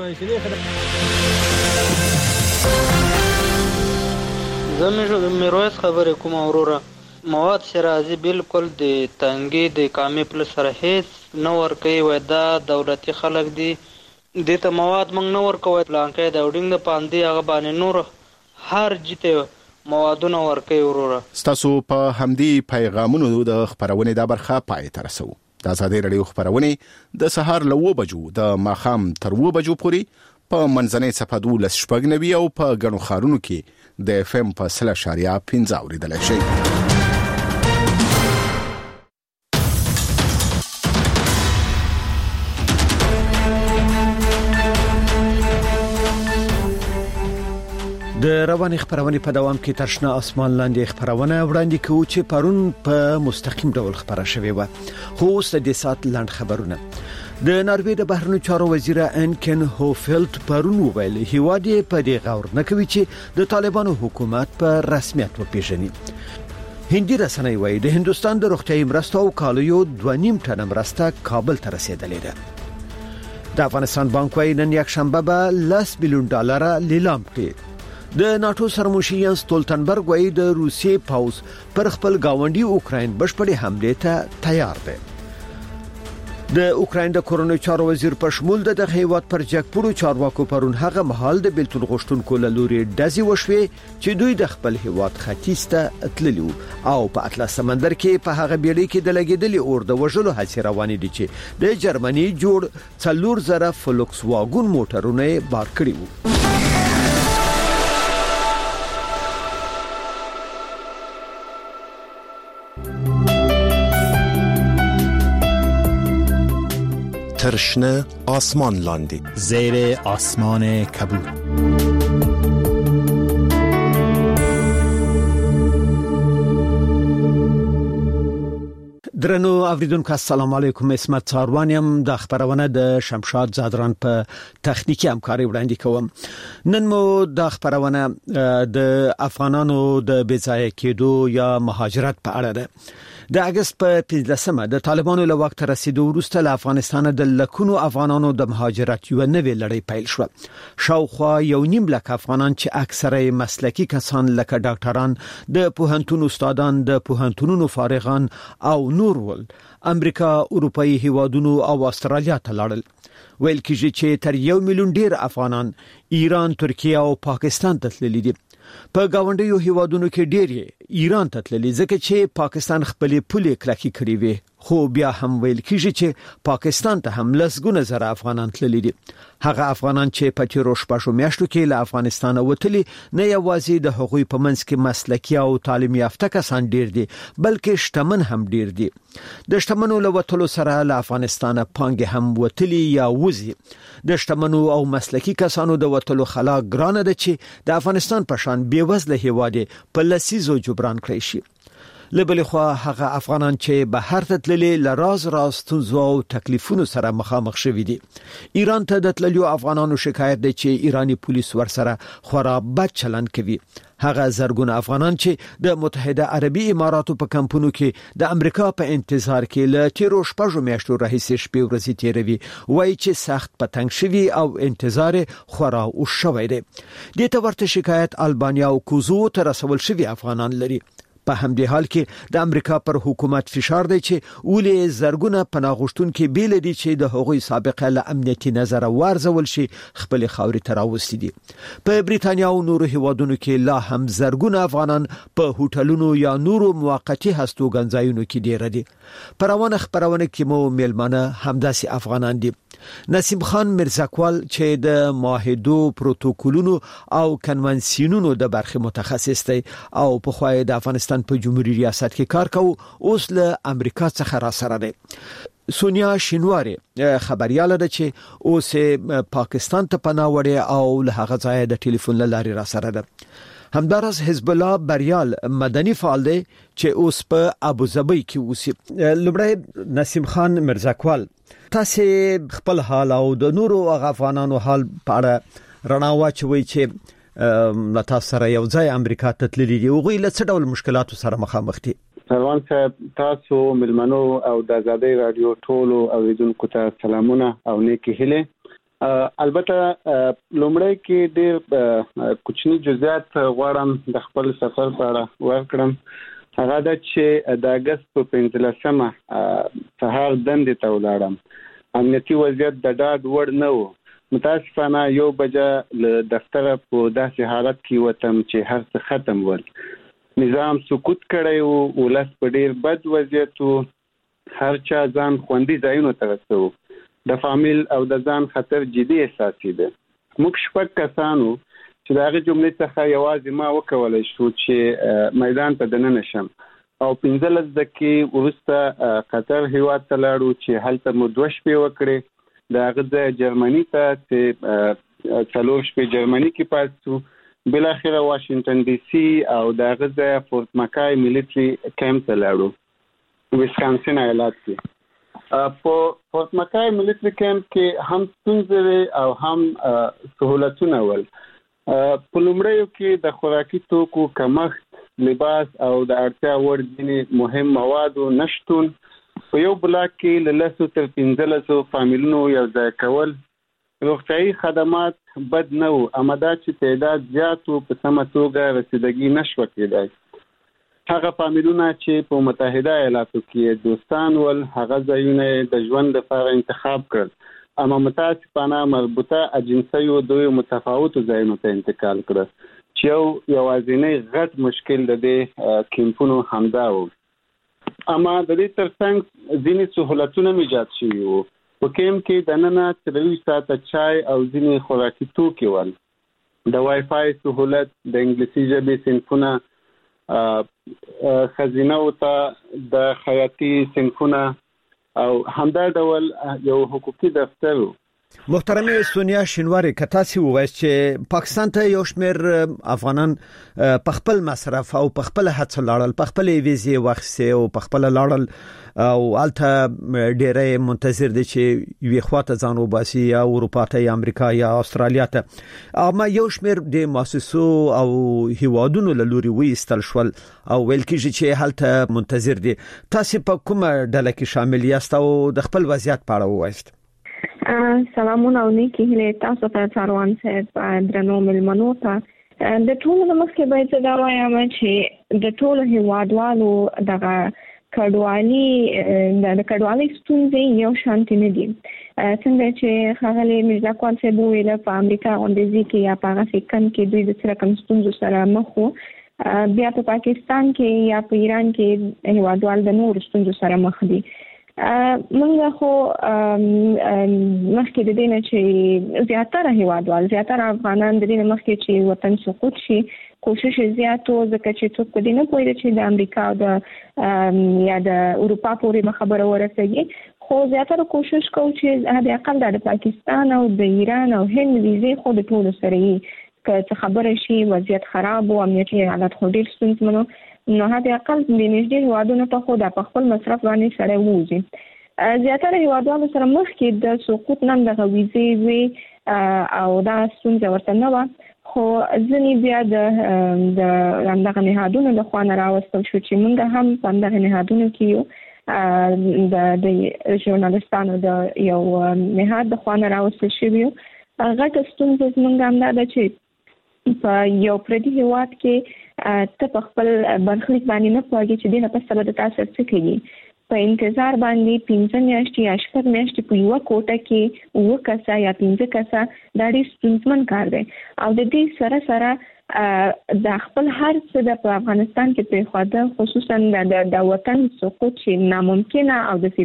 زموږ د میرویس خبرې کوم اوروره مواد شرازي بالکل د تنګي د کامې پل سره هیڅ نه ورکوي وای دا دولتي خلک دي دې ته مواد موږ نه ورکوی پلانکی د وډینګ د پاندې هغه باندې نور هر جته موادونه ورکوي وروره. ستاسو په همدې پیغامونو د خبرونې د برخه پای ته رسو. د ازادي رادیو خبرونه د سهار له 9 بجو د ماخام تر 2 بجو پورې په منځنۍ صفحه 12 او په غنو خارونو کې د اف ام په 3.15 اوریدل شي. د رواني خبرونه په دوام کې ترشنه اسمان لاندې خبرونه وړاندې کوي چې پرون په مستقیم ډول خبره شوې و. خو اوس د سات لاند خبرونه. د ناروې د بهرنیو چارو وزیر انکن هوفلد پرون وویل هیواد په دې غور نه کوي چې د طالبانو حکومت په رسمیت وپیژني. هندي رسنۍ وايي د هندستان د روغتیايي مرستو او کالیو 2.5 ټن مرسته کابل ته رسیدلې ده. د افغانستان بانک وايي نن یک شنبه به $10 بلیون لیلام کړي. د ناتو سرمشر ینس ستولتنبرګ وايي د روسیې پاوز پر خپل گاونډي اوکراین بشپړې حمله ته تیار دی. د اوکراین د کورونو چارو وزیر په شمول د هیواد پر جګپورو چارواکو پرون هغه مهال د بیلتون غشتونکو له لوري دزي وشوي چې دوی د خپل هیواد ختیځ ته تللی او په اطلس سمندر کې په هغه بیړۍ کې د لګیدلې اور د وژلو هڅې روانې دي چې د جرمني جوړ 4000 فلوکس واګون موټرونه بار کړي وو. ترشنه آسمان لاندی زیر آسمان کبود. درنو اوریدونکو السلام علیکم. اسمت څاروانیم د خبرونه د شمشاد زادران په تخنیکی همکاري وړاندې کوم. نن مو د خبرونه د افغانانو د بېځایه کېدو یا مهاجرت په اړه ده. د اگست په 15مه د طالبانو له وخت رسیدو وروسته له افغانستان د لکونو افغانانو د مهاجرت یو نوې لړۍ پیل شو. شاوخوا 1.5 لک افغانان چې اکثره مسلکی کسان لکه ډاکټران، د پوهنتون استادان، د پوهنتونونو فارغان او نور ول امریکا، اروپאי هیوادونو او استرالیا ته لاړل. ویل کېږي چې تر 1 میلیون ډیر افغانان ایران، ترکیه او پاکستان ته تللي دي. په گاونډیو هیوادونو کې ډېر ایران ته تللي ځکه چې پاکستان خپلې پولې کلکې کړې وي. خو بیا هم ویل کېږي چې پاکستان ته هم لسګونه زره افغانان تللي دي. هغه افغانان چې په تیرو شپږو میاشتو کې له افغانستان وتلي نه یوازې د هغوی په منځ کې مسلکي او تعلیم یافته کسان ډیر دي بلکې شتمن هم ډیر دي. د شتمنو له وتلو سره له افغانستان پانګه هم وتلي یا وزي. د شتمنو او مسلکي کسانو د وتلو خلا ګرانه ده چې د افغانستان په شان بیوزله هیواد په لسیزو جبران کړی شي. لبل خو هغه افغانان چې بهر ته تللي لراز ستونزو او تکلیفونو سره مخامخ شوي دي. ایران ته د تللو افغانانو شکایت دی چې ایرانی پولیس ورسره خورا بد چلند کوي. هغه زرګونه افغانان چې د متحده عربي اماراتو په کمپونو کې د امریکا په انتظار کې له تیرو شپږو میاشتو راهیسې شپې ورځې تیروي وایي چې سخت پتنګ شوي او انتظار خورا او شوی دی. د ته ورته شکایت البانیا او کوزو ته رسول شوي افغانان لري. په همدې حال کې د امریکا پر حکومت فشار دی چې ولې زرګونه پناه غوښتونکي بیل دي چې د هغوی سابقه له امنیتي نظر ورزول شي خپل خاورې ته راوستي دي. په بریتانیا او نورو هیوادونو کې لا هم زرګونه افغانان په هوټلونو یا نورو موقتی هستوګنځایونو کې ډیر دي. پروانه خبرونه کې مو میلمانه همداسي افغانان دي. نسیم خان مرزاکوال چې د معاهدو، پروتوکولونو او کنونسیونونو د برخې متخصص دی او په خوای د افغانستان په جمهوریت ریاست کې کار کوي، اوس له امریکا څخه را سره دی. سونیا شینواری خبرياله ده چې اوس پاکستان ته پناه وړي او له هغه ځای د ټلیفون لاري را سره ده. همدارس حزب الله بریال مدني فعال دی چې اوس په ابوظبي کې اوسي. لومړی نسیم خان مرزاکوال، تاسو خپل حال او د نورو افغانانو حال په اړه رڼا واچوي چې تاسو سره یو ځای امریکا ته تللي دي، هغوی له څه ډول مشکلاتو سره مخامخ دي؟ روان صاحب، تاسو ملمنو او د آزادۍ رادیو ټولو اوریدونکو ته سلامونه او نیکی هیله. البته لومړی کې ډېر کوچنی جزئیات غواړم د خپل سفر په اړه ورکړم. هغه د چې د اگست په 15مه سهار دندې ته ولاړم. امنیتي وضعیت د ډاډ وړ نه و متاسفانه 1 بجه له دفتر په داسې حالت کې وتم چې هر څه ختم ول. نظام سکوت کړی او ولس په ډیر بد وضعیت وو. هر چا ځان خوندي ځایونو ته رسو. د فامیل او د ځان خطر جدي احساسي ده. موږ شپږ کسانو چې دغه جملې څخه یوازې ما وکولای شو چې میدان ته دننه شم او 15 دقیقې وروسته قطر هیواد ته لاړو چې هلته مو 2 شپې وکړې. د هغه ځای جرمني ته چې 4 شپې جرمني کې پاتې شو. بل اخره واشنگټن ډي سي او د هغه ځای فورت مکای ملټري کیمپ ته لاړو ویسکانسن ایالت کې. په فورت مکای ملټري کیمپ کې هم ستونزې او هم سہولتونه ول. په لومړیو کې د خوراکي توکو کمښت، لباس او د اړتیا وړ ځینې مهم موادو نشتون، په یو بلاک کې له 10 تر 15 فامیلونو یو ځای کول، روغتیايي خدمات بد نه وو، امدا چې تعداد زیات وو په سمه توګه رسیدګي نشو کېدای. هغه فامیلونه چې په متحده ایالاتو کې دوستان ول هغه ځایونه د ژوند لپاره انتخاب کړل، اما متاسفانه مربوطه اجنسیو دوی متفاوتو ځایونو ته انتقال کړل چې یوازینی غټ مشکل د دې کیمپونو همدا و. اما د دې ترڅنګ ځینې سہولتونه ایجاد شوي وو. په کیمپ کې دننه 23 ساعته چای او ځینې خوراکي توکي ول، د وای فای سہولت، د انګلیسي ژبې صنفونه، خزینه او ته د خیاطي صنفونه او همدا ډول یو حقوقي دفتر. محترمه سونیا شینواری که تاسو وایئ چې پاکستان ته یو شمېر افغانان په خپل مصرف او په خپل هڅه لاړل، په خپل ویزې واخیستې او په خپل لاړل او الته ډېرې منتظر دي چې یوې خواته ځان وباسي یا اروپا ته یا امریکا یا استرالیا ته. اما یو شمېر د مؤسسو او هیوادونو له لوري وایستل شول او ویل کېږي چې هلته منتظر دي. تاسو په کومه ډله کې شامل یاست او د خپل وضعیت په اړه ووایئ؟ سلامونه او نیکی هیله تاسو ته څاروان صاحب درنو ملمنو ته. د ټولو مخکې باید دا وایم چې د ټولو هیوادوالو دغه کډوالي ستونزې یو شانتي نه دي. څنګه چې ښاغلي میرزا کوال صاحب ویل په امریکا غونډې کې یا په هغه سیکن کې دوی د سره کوم ستونزو سره مخ وو، بیا په پاکستان کې یا په ایران کې هیوادوال د نور ستونزو سره مخ دي. موږ خو مخکې د دې نه چې زیاتره هیوادوال، زیاتره افغانان د دې نه مخکې چې وطن سقوط شي کوشش زیاتو، ځکه چې څوک په دې نه پوهېده چې د امریکا او د یا د اروپا پورې خبره ورسېږي، خو زیاتره کوشش کوو چې حد اقل د پاکستان او د ایران او هند ویزې خو د ټولو سره یې که خبره شي وضعیت خراب او امنیتي حالت خو ډېر ستونزمن، نو حد اقل د نږدې هیوادونو ته خو د خپل مصرف باندې سره ووځي. زیاتره هیوادونو سره مخکې د سقوط نن دغه ویزې وي او دا ستونزه ورته نه وه، خو ځینې بیا د همدغه نهادونو له خوا نه راوستل شو چې موږ هم په همدغه نهادونو کې یو د ژورنالستانو د یو نهاد د خوا نه راوستل شوي یو. غټه ستونزه زموږ همدا ده چې په یو پردي هیواد کې ته په خپل برخلیک باندې نه پوهېږې چې دې نه پس به د تا سره څه کوي. په انتظار باندې 15 میاشتې یا 6 میاشتې په یوه کوټه کې 9 کسه یا 15 کسه دا ډېر ستونزمن کار دی او د دې سره سره د خپل هر څه د په افغانستان کې پرېښوده، خصوصا د وطن سقوط چې ناممکنه او د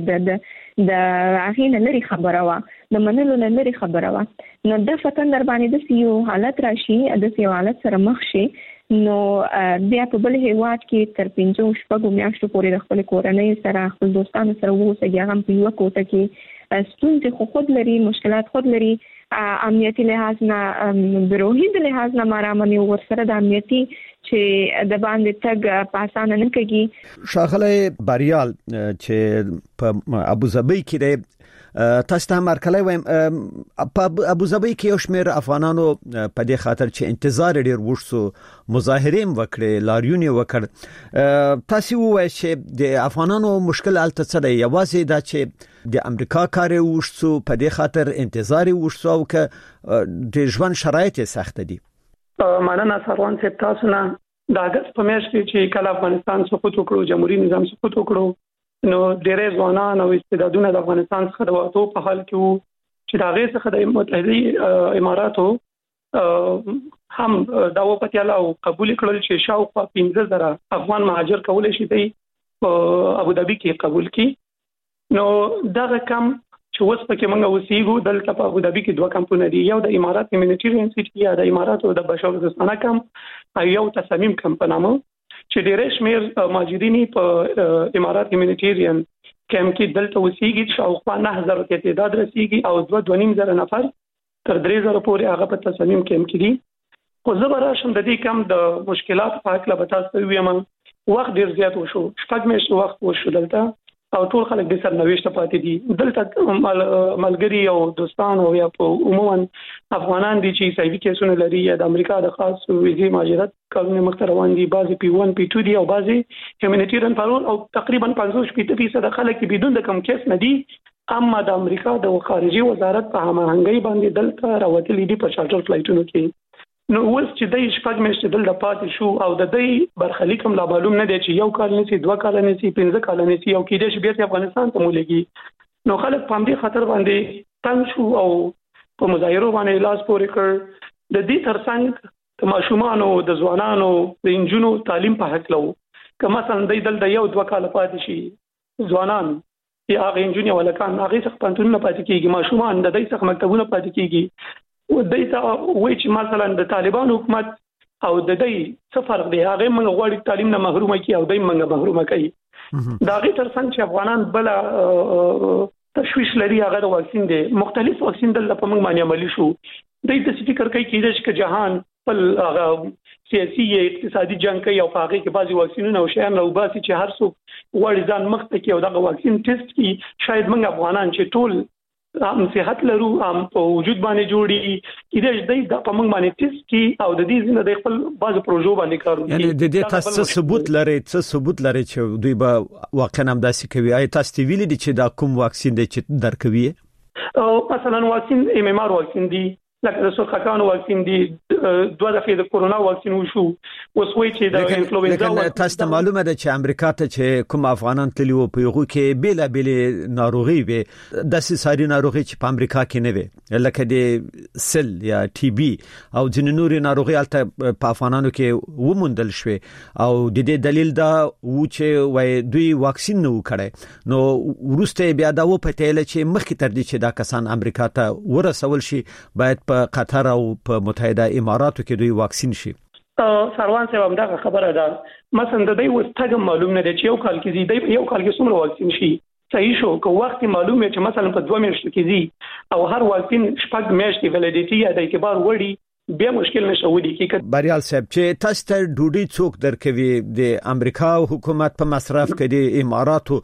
هغې نه لرې خبره وه، د منلو نه لرې خبره وه. نو د فتن در باندې داسې یو حالت راشي، داسې یو حالت سره مخ شي، نو بیا په بل هیواد کې تر 5-6 میاشتو پورې د خپل کورنۍ سره خپل دوستانو سره واوسئ، هغه هم په یوه کوټه کې ستونزې خو خود لري، مشکلات خود لري، امنیتي لحاظ نه د روحي د لحاظ نه مارامنې ورسره د امنیتي چې د باندې تګ په اسانه نه کېږي. ښاغلی بریال چې په ابوظبي کې تاسو ته مرکلای وایم، په ابوظبي کې یو شمېر افغانانو په دې خاطر چې انتظار ډېر وشو مظاهرې وکړې، لاریون وکړ. تاسو وایئ چې د افغانانو مشکل الته څه دی؟ یوازې دا چې د امریکا کار وشو په دې خاطر انتظار وشو او که د ژوند شرایط سخت دي؟ مننه سروان صاحب تاسو نه. د اگست په میاشت کې چې کله افغانستان سقوط وکړو، جمهوریت نظام سقوط وکړو، نو ډېرې ځوانان او استعدادونه د افغانستان څخه د وټو په حال کې وو چې دا غي څخه د متحده اماراتو هم دا وپتیاله او قبول کړل چې شاوخوا 15,000 افغان مهاجر کولای شي په ابو ظبي کې قبول کړي. نو دا کم چې اوس پکې موږ اوسېږو دلته په ابو ظبي کې 2 کمپونه دي، یو د امارات هیومانیټیرین سټي یا د اماراتو د بشردوستانه کمپ او یو تصمیم کمپ په نامه چې ډېر شمیر مهاجرین په امارات هیومانیټیرین کمپ کې دلته اوسېږي، شاوخوا 9,000 ته تعداد رسیږي او 2.5 نفر تر 3,000 پورې هغه په تصمیم کمپ کې دي. خو زه به راشم د دې کم د مشکلات په اړه به تاسو ویم. وخت ډېر زیات وشو، شپږ میاشتې وخت وشو دلته او ټول خلک د سرنوشت پاتې دي. دلته ملګری او دوستان او یا په عموما افغانان دي چې صحیح کیسونه لري یا د امریکا د خاص ویزې مهاجرت کارونه مخ ته روان دي، بعضي P1 P2 دي او بعضي هیومانیټیرین پارول او تقریبا 50% خلک بدون د کم کیس نه دي. اما د امریکا د خارجي وزارت په هماهنګۍ باندې دلته راوتلي دي په چارټر فلایټونو کې. نو اوس چې د شپږ میاشتې دلته پاتې شو او د دې برخلیک هم لا معلوم نه دی چې یو کال نسی 2 کال نسی 15 کال نسی او کېدې چې بیا افغانستان ته مولېږي. نو خلک په دې خطر باندې تنګ شو او په مظاهرو باندې لاس پورې کړ. د دې ترڅنګ د ماشومانو د ځوانانو د انجونو تعلیم په حق لو که مثلا دلته 1-2 کال پاتې شي ځوانان یا هغه انجونی ولکان هغه څخه پانتونونه پاتې کیږي، ماشومان د دې څخه مکتبونه پاتې کیږي. و دیتا وای چې مثلا د طالبان حکومت او د دې څه فرق دی، هغه موږ غواړي تعلیم نه محرومه کی او دای موږ محرومه کوي. دا غي ترڅنګ چې افغانان بل تشویش لري هغه د واکسین دی، مختلف واکسین د په موږ باندې عملی شو. د دې فکر کوي چې جهان بل هغه سیاسي اقتصادي جنگ کوي او هغه کې بعضي واکسینونه او شیان نو باسي چې هر څوک غواړي ځان مخ ته کوي او دا واکسین ټیسټ کی شاید موږ افغانان چې ټول هم صحت لرو هم په وجود باندې جوړي کېدای د په موږ باندې ټیسټ کی او د دې زنه د خپل بعض پروژو باندې کارو. یعنی د دې تاسو ثبوت لري چې دوی به واقعا هم داسې کوي؟ آیا تاسو ویلي دي چې دا کوم واکسین دی چې درکوي؟ او مثلا واکسین MMR واکسین دی، لکه د سرخکانو واکسین دی، 2 دفعې د کورونا واکسین وشو، اوس وایي چې د انفلوئنزا واکسین. تاسو معلومه ده چې امریکا ته چې کوم افغانان تللی وو په یغو کې بیل ناروغي وي، د ساري ناروغي چې په امریکا کې نه وي، لکه د سل یا TB او ځینې نورې ناروغي البته په افغانانو کې وموندل شوې او د دې دلیل دا و چې وای دوی واکسین نه وکړي. نو ورسته بیا دا و پټیل چې مخکې تر دې چې دا کسان امریکا ته ورسول شي باید په قطر او په متحده اماراتو کې دوی واکسین شي. سروان صاحب هم دا خبره ده، مثلا د دې وستګم معلوم نه دی چې یو کال کې دی یو کال کې څومره واکسین شي. صحیح شو که وخت معلومه چې مثلا په 2 میاشتو کې دی او هر واکسین شپږ میاشتې ولیډیټي یا د اعتبار وړي بیا مشکل نشو ودی کې. بریال صاحب چې تاسو ته ډوډۍ څوک درکوي؟ د امریکا حکومت په مصرف کې د اماراتو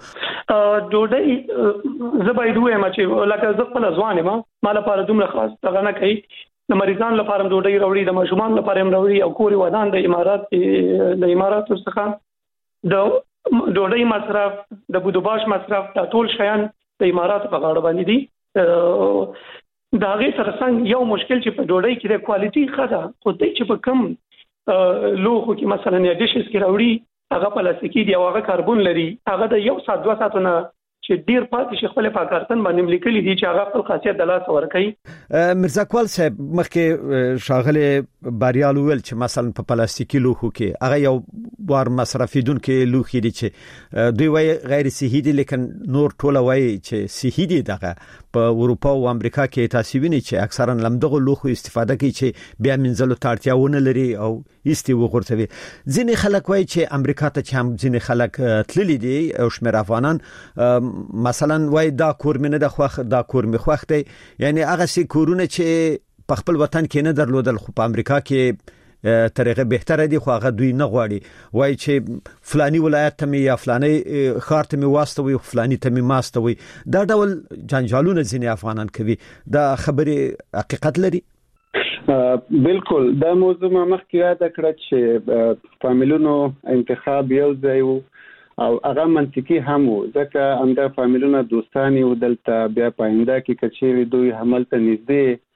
ډوډۍ زبایدو یم چې لکه زه خپل ځوان یم، مال لپاره دومره خاص څنګه نه کوي، د مریضان لپاره ډوډۍ راوړي، د ماشومان لپاره راوړي او کوري ودان د اماراتو څخه د ډوډۍ مصرف د بودوباش مصرف د ټول شیان د اماراتو په غاړه باندې دي. دا غي ترڅنګ یو مشکل چې په ډوډۍ کې د کوالټي خدا خو دې چې په کم لوخو کې مثلا یا ډیشز کې راوړي هغه پلاستیکي دی او هغه کاربون لري، هغه د 1 ساعت 2 ساعتونه چې ډیر پاتې شي خپل پاکارتن باندې لیکلي دي چې هغه خپل خاصیت د لاس ورکړي. مرزا کول صاحب مخکې شاغله باریال ویل چې مثلا په پلاستیکي لوخو کې هغه یو بار مصرفیدونکو لوخي دي چې دوی وای غیر صحي دي، لیکن نور ټوله وای چې صحي دي. دغه په اروپا او امریکا کې تاسو وینئ چې اکثرا لمدغه لوخو استفاده کوي چې بیا منځلو تارتیاونه لري او ایستي وغورځوي. ځینې خلک وای چې امریکا ته چې هم ځینې خلک تللی دي او شمیر افغانان مثلا وای دا کور مې نه د خوخ دا کور مې خوخ دی، یعنی هغه سي کورونه چې په خپل وطن کې نه درلودل خو په امریکا کې طریقه بهتره دي خو هغه دوی نه غواړي، وای چې فلاني ولایت ته یا فلاني ښار ته می واستوي فلاني ته می ماستوي. دا ډول جنجالونه ځینې افغانان کوي، دا خبره حقیقت لري؟ بالکل دا موضوع ما مخکې یاد کړ چې فامیلونو انتخاب یو ځای او هغه منطقي هم و، ځکه همدا فامیلونه دوستانی و دلته بیا پاینده کې کچېری دوی حمل ته نږدې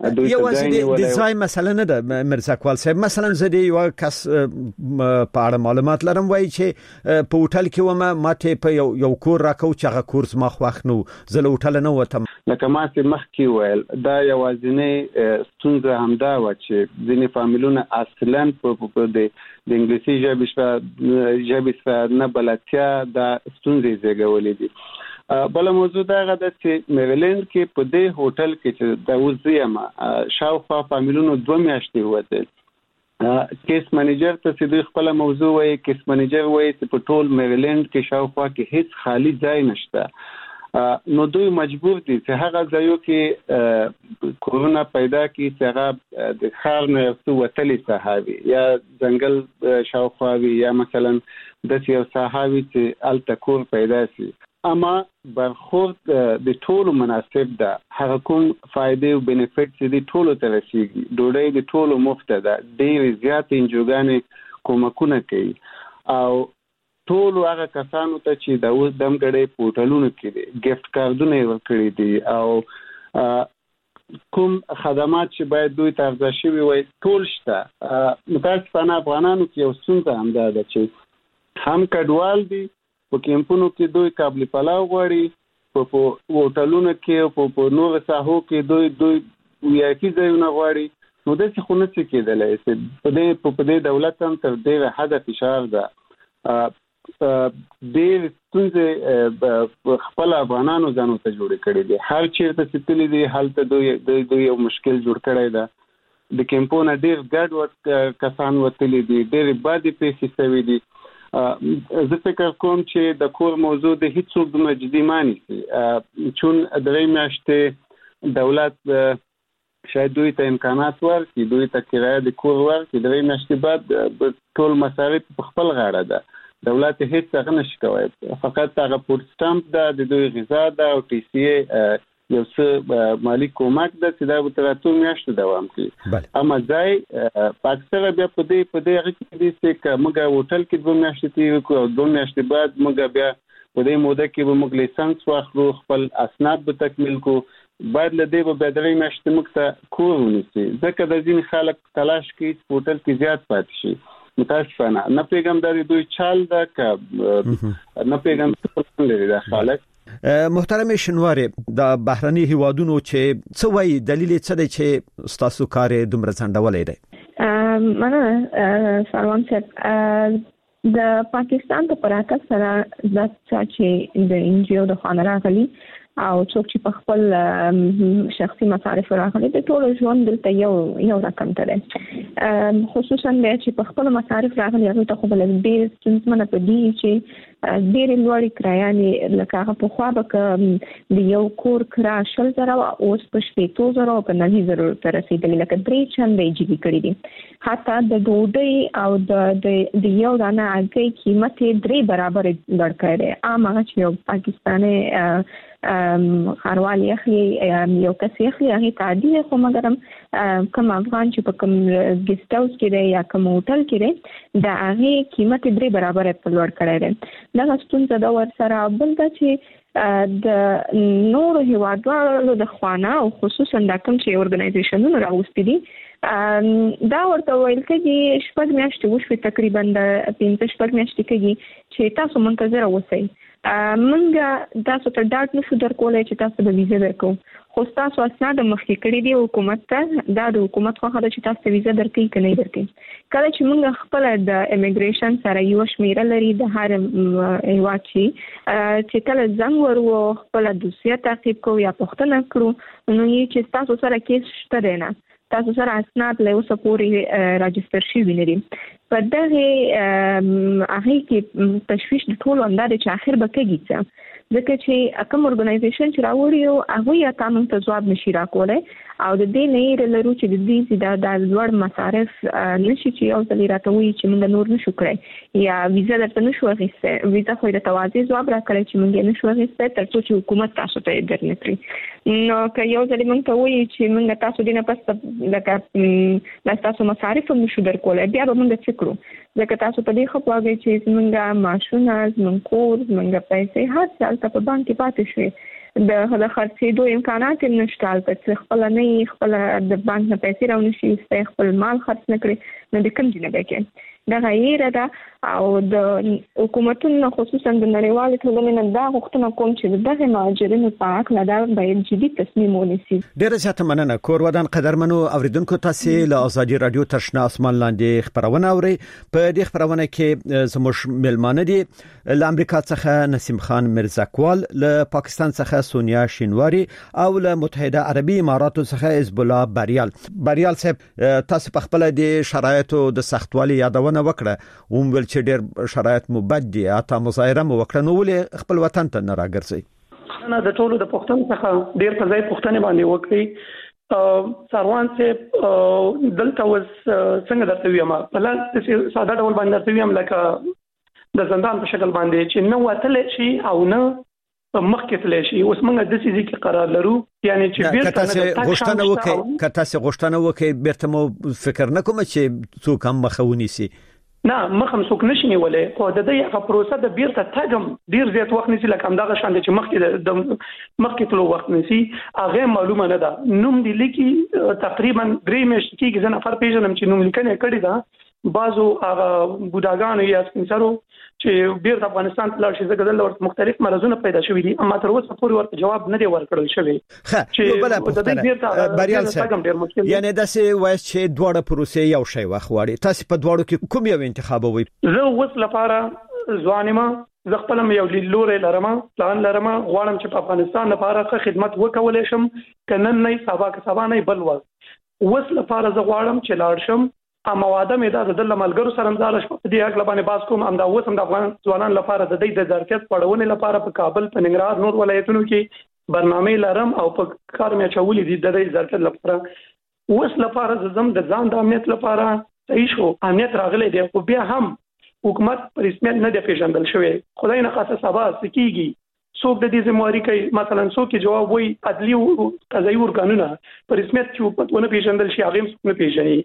یوازې د ځای مسله نه ده مرزا اقبال صاحب. مثلا زه د یو کس په اړه معلومات لرم وایي چې په هوټل کې ومه ماته په یو کور راکو چې هغه کورس ما خوښ نو زه له هوټل نه وتم. لکه ما چې مخکې ویل دا یوازینی ستونزه همدا و چې ځینې فامیلونه اصلا په د انګلیسي ژبې سره نه بلدتیا دا ستونزې زیږولې دي. بل موضوع دا غدا چې میریلند کې په دې هوټل کې چې د وزیمه شاوخوا فامیلونو 2 میاشتې وته. کیس منیجر ته چې دوی خپل موضوع وایي، کیس منیجر وایي چې په ټول میریلند کې شاوخوا کې هیڅ خالی ځای نشته. نو دوی مجبور دي چې هغه ځایو کې کورونا پیدا کی چې هغه د خار نه یو وتلې صحابي یا ځنګل شاوخوا یا مثلا د یو صحابي چې التکور پیدا شي. اما برخورد د ټولو مناسب ده. هغه کوم فائدې او بینیفټس دي ټولو ته رسیږي. ډوډۍ د ټولو مفت ده. ډېر زیات انجوګانې کومکونه کوي او ټولو هغه کسانو ته چې د اوس دمګړې پورټالونو کې دي ګفت کارتونه ورکړي دي او کوم خدمات چې باید دوی ته ارزښت شوي وي ټول شته. متاسفانه افغانانو کې یو ستونزه همدا ده چې هم کډوال دي په کیمپونو کې دوی قابل پلاو غواړي، په هوټلونو کې په نور ساحو کې دوی ویاکي ځایونه غواړي. نو داسې خو نه څه کېدلی چې په دې دولت هم تر ډېره حده فشار ده. ډېر ستونزې خپل افغانانو ځانو ته جوړې کړې دي. هر چېرته چې تللي دي هلته دوی یو مشکل جوړ کړی ده. د کیمپونه ډېر ګډ کسان وتلي دي، ډېرې بدې پیښې شوي دي. زه فکر کوم چې د کور موضوع د هیڅوک دومره جدي مانی سي چون 3 میاشتې دولت شاید دوی ته امکانات ورکړي، دوی ته کرایه د کور ورکړي. 3 میاشتې بعد ټول مصارف په خپل غاړه ده. دولت هیڅ څه نشي کوي، فقط هغه پورت سټامپ ده، د دوی غذا ده او ټي سی ای یو څه مالی کومک ده چې دا به تر 2 میاشتې دوام کوي. اما ځای په اکثره بیا په دې هغه کې دي چې موږ هوټل کې 2 میاشتې تیر کړو او 2 میاشتې بعد موږ بیا په دې موده کې به موږ لیسانس واخلو، خپل اسناد به تکمیل کو. بعد له دې به 3 میاشتې موږ ته کور ونیسي. ځکه د ځینې خلک تلاش کوي چې هوټل کې زیات پاتې شي. متاسفانه نه پیغام د دوی چال ده که نه پیغام څه لري دا خلک. محترم شنواری، د بهرني هیوادونو چې څه وایي دلیل څه دی چې تاسو کار دومره ځنډولې دی؟ مننه سلام صاحب. د پاکستان په پراکه سره د چې د انجیو د خانه راغلي او څوک چې په خپل شخصي مصارف راغلي د ټولو ژوند دلته یو رقم ته دی. خصوصا بیا چې په خپل مصارف راغلي هغه ته خو بل ډېر ستونزمنه په دي چې ډېرې لوړې کرایانې لکه هغه پخوا به د یو کور کرا 100,000 اوس په 15,000 او په 90,000 ته رسېدلې، لکه 3 چندې جګې کړي دي. حتی د ډوډۍ او د یو دانه هګۍ قیمت 3 برابر لوړ کړی دی. عام هغه چې یو پاکستاني خاروال اخلي یو کس اخلي هغه تعدي خو مګرم کوم افغان چې په کوم ګیسټ هاوس کې دی یا کوم هوټل کې دی د هغه قیمت 3 برابر په لوړ کړی دی. دا ستونزه دا ورسره بل دا چې د نور هیوادوالو د خوانه او خصوصا د کوم چې اورګنایزیشنونو راوستي دي دا ورته ویل کېږي 4 میاشتې وشوي تقریبا د 15 میاشتې کېږي چې تاسو منتظر اوسئ. منګه تاسو ته ډاټ نشو درکولای چې تاسو به ویزه درکو، خو تاسو اسناد مخکې کړی دی حکومت ته، دا د حکومت خو هغه چې تاسو ویزه درکې کنه درکې. کله چې موږ خپل د امیګریشن سره یو شمیره لري د هر هیواد چې کله زنګ ورو خپل دوسیه تعقیب کوو یا پوښتنه کړو نو یې چې تاسو سره کیس شته دی نه، تاسو سره اسناد له اوسه پورې راجستر شوي نه دي. په دغه هغه کې تشویش د ټولو اندازې چې اخر به کېږي ځکه چې کوم اورګنایزیشن چې راوړي هغه یا تاسو ته ځواب نشي راکولای او د دې نه لرو چې د دې د لوړ مصارف نشي چې یو ځل راټوي چې موږ نور نشو کړی یا ویزه درته نشو اخیسته. ویزه خو د توازی ځواب راکړي چې موږ نشو اخیسته ترڅو چې حکومت تاسو ته درنه کړی. نو که یو ځل موږ ته وایي چې موږ تاسو دې نه پس لکه تاسو مصارف هم نشو درکولای بیا به موږ څه کړو ځکه تاسو په دې خپلواګي چې موږ ماشونه موږ کور موږ پیسې هر څه په بانک کې پاتې شوي د خرڅېدو امکانات هم نشته، البته خپل نه خپل د بانک نه پیسې راونشي، خپل مال خرڅ نه کړي، نو د کوم ځای نه کې دا غیره ده. او د حکومتونو خصوصا د نړیوالو ټولنې نه دا غوښتنه کوم چې دغه مهاجرینو په اړه دا باید جدي تصمیم ونیسي. ډیره زیاته مننه. کور ودان قدرمنو اوریدونکو، تاسو له ازادي رادیو تر شنه اسمان لاندې خبرونه اورئ. په دې خبرونه کې زموږ ملمانه دي له امریکا څخه نسیم خان مرزاکوال، له پاکستان څخه سونیا شینواری او له متحده عربی اماراتو څخه حزب الله بریال صاحب. تاسو په خپل د شرایطو د سختوالي یادونه وکړه، ول چې ډېر شرایط مبد دي، اته مظاهره مو وکړه، نو ولې خپل وطن ته نه راګرځي؟ نه د ټولو د پښتون څخه ډېر په ځای پښتنه باندې وکړي. سروان صاحب دلته وس څنګه درته ویما بل ساده ډول باندې درته ویم لکه د زندان په شکل باندې چې نو وتل شي او نه مخکې تل شي. اوس موږ د سې کې قرار لرو، یعنی چې بیرته نه غوښتنه وکړي، کته سه غوښتنه وکړي بیرته مو فکر نه کوم چې څوک هم مخاوني سي. نه مخم څوک نشي نیولې، خو د دې هغه پروسه د بیرته تاګم ډیر زیات وخت نسی، لکه همدغه شان چې مخکې تلو وخت نسی، هغه معلومه نه ده. نوم دی لیکي تقریبا 3 میاشتې کې ځنه فر پیژنم چې نوم لیکنه کړی ده. بعضو هغه بوداګان یا سپینسرو چې بیرته افغانستان ته لاړ شي زګدل ورته مختلف مرزونه پیدا شوي دي، اما تر اوسه پورې ورته جواب نه دی ورکړل شوی. چې بل بیرته بریال صاحب یعنی د سه وایس چې دوړه پروسه یو شی واخوړي، تاسو په دوړو کې کوم یو انتخابوي؟ زه اوس لپاره ځوانما زه خپل یو لوري لرم، پلان لرم، غواړم چې په افغانستان لپاره خدمت وکولای شم، کنن نه سبا نه بل وخت. اوس لپاره زه غواړم چې لاړ شم، اما واده مې دا د ملګرو سره مزال شو په دې اړه باندې باز کوم. امدا اوس هم د افغان ځوانان لپاره د دې د ظرفیت پړونې لپاره په کابل، په ننګرهار، نور ولایتونو کې برنامه لرم او په کار مې چولې دي د دې ظرفیت لپاره. اوس لپاره زم د ځان د امنیت لپاره صحیح شو، امنیت راغلی دی، خو بیا هم حکومت په رسمیت نه دی پیژندل شوی. خدای نه خاصه سبا سکیږي څوک د دې ذمہواری کوي، مثلا څوک جواب وایي عدلی او قضایي ارګانونه په رسمیت چې ونه پیژندل شي، هغه څوک نه پیژني.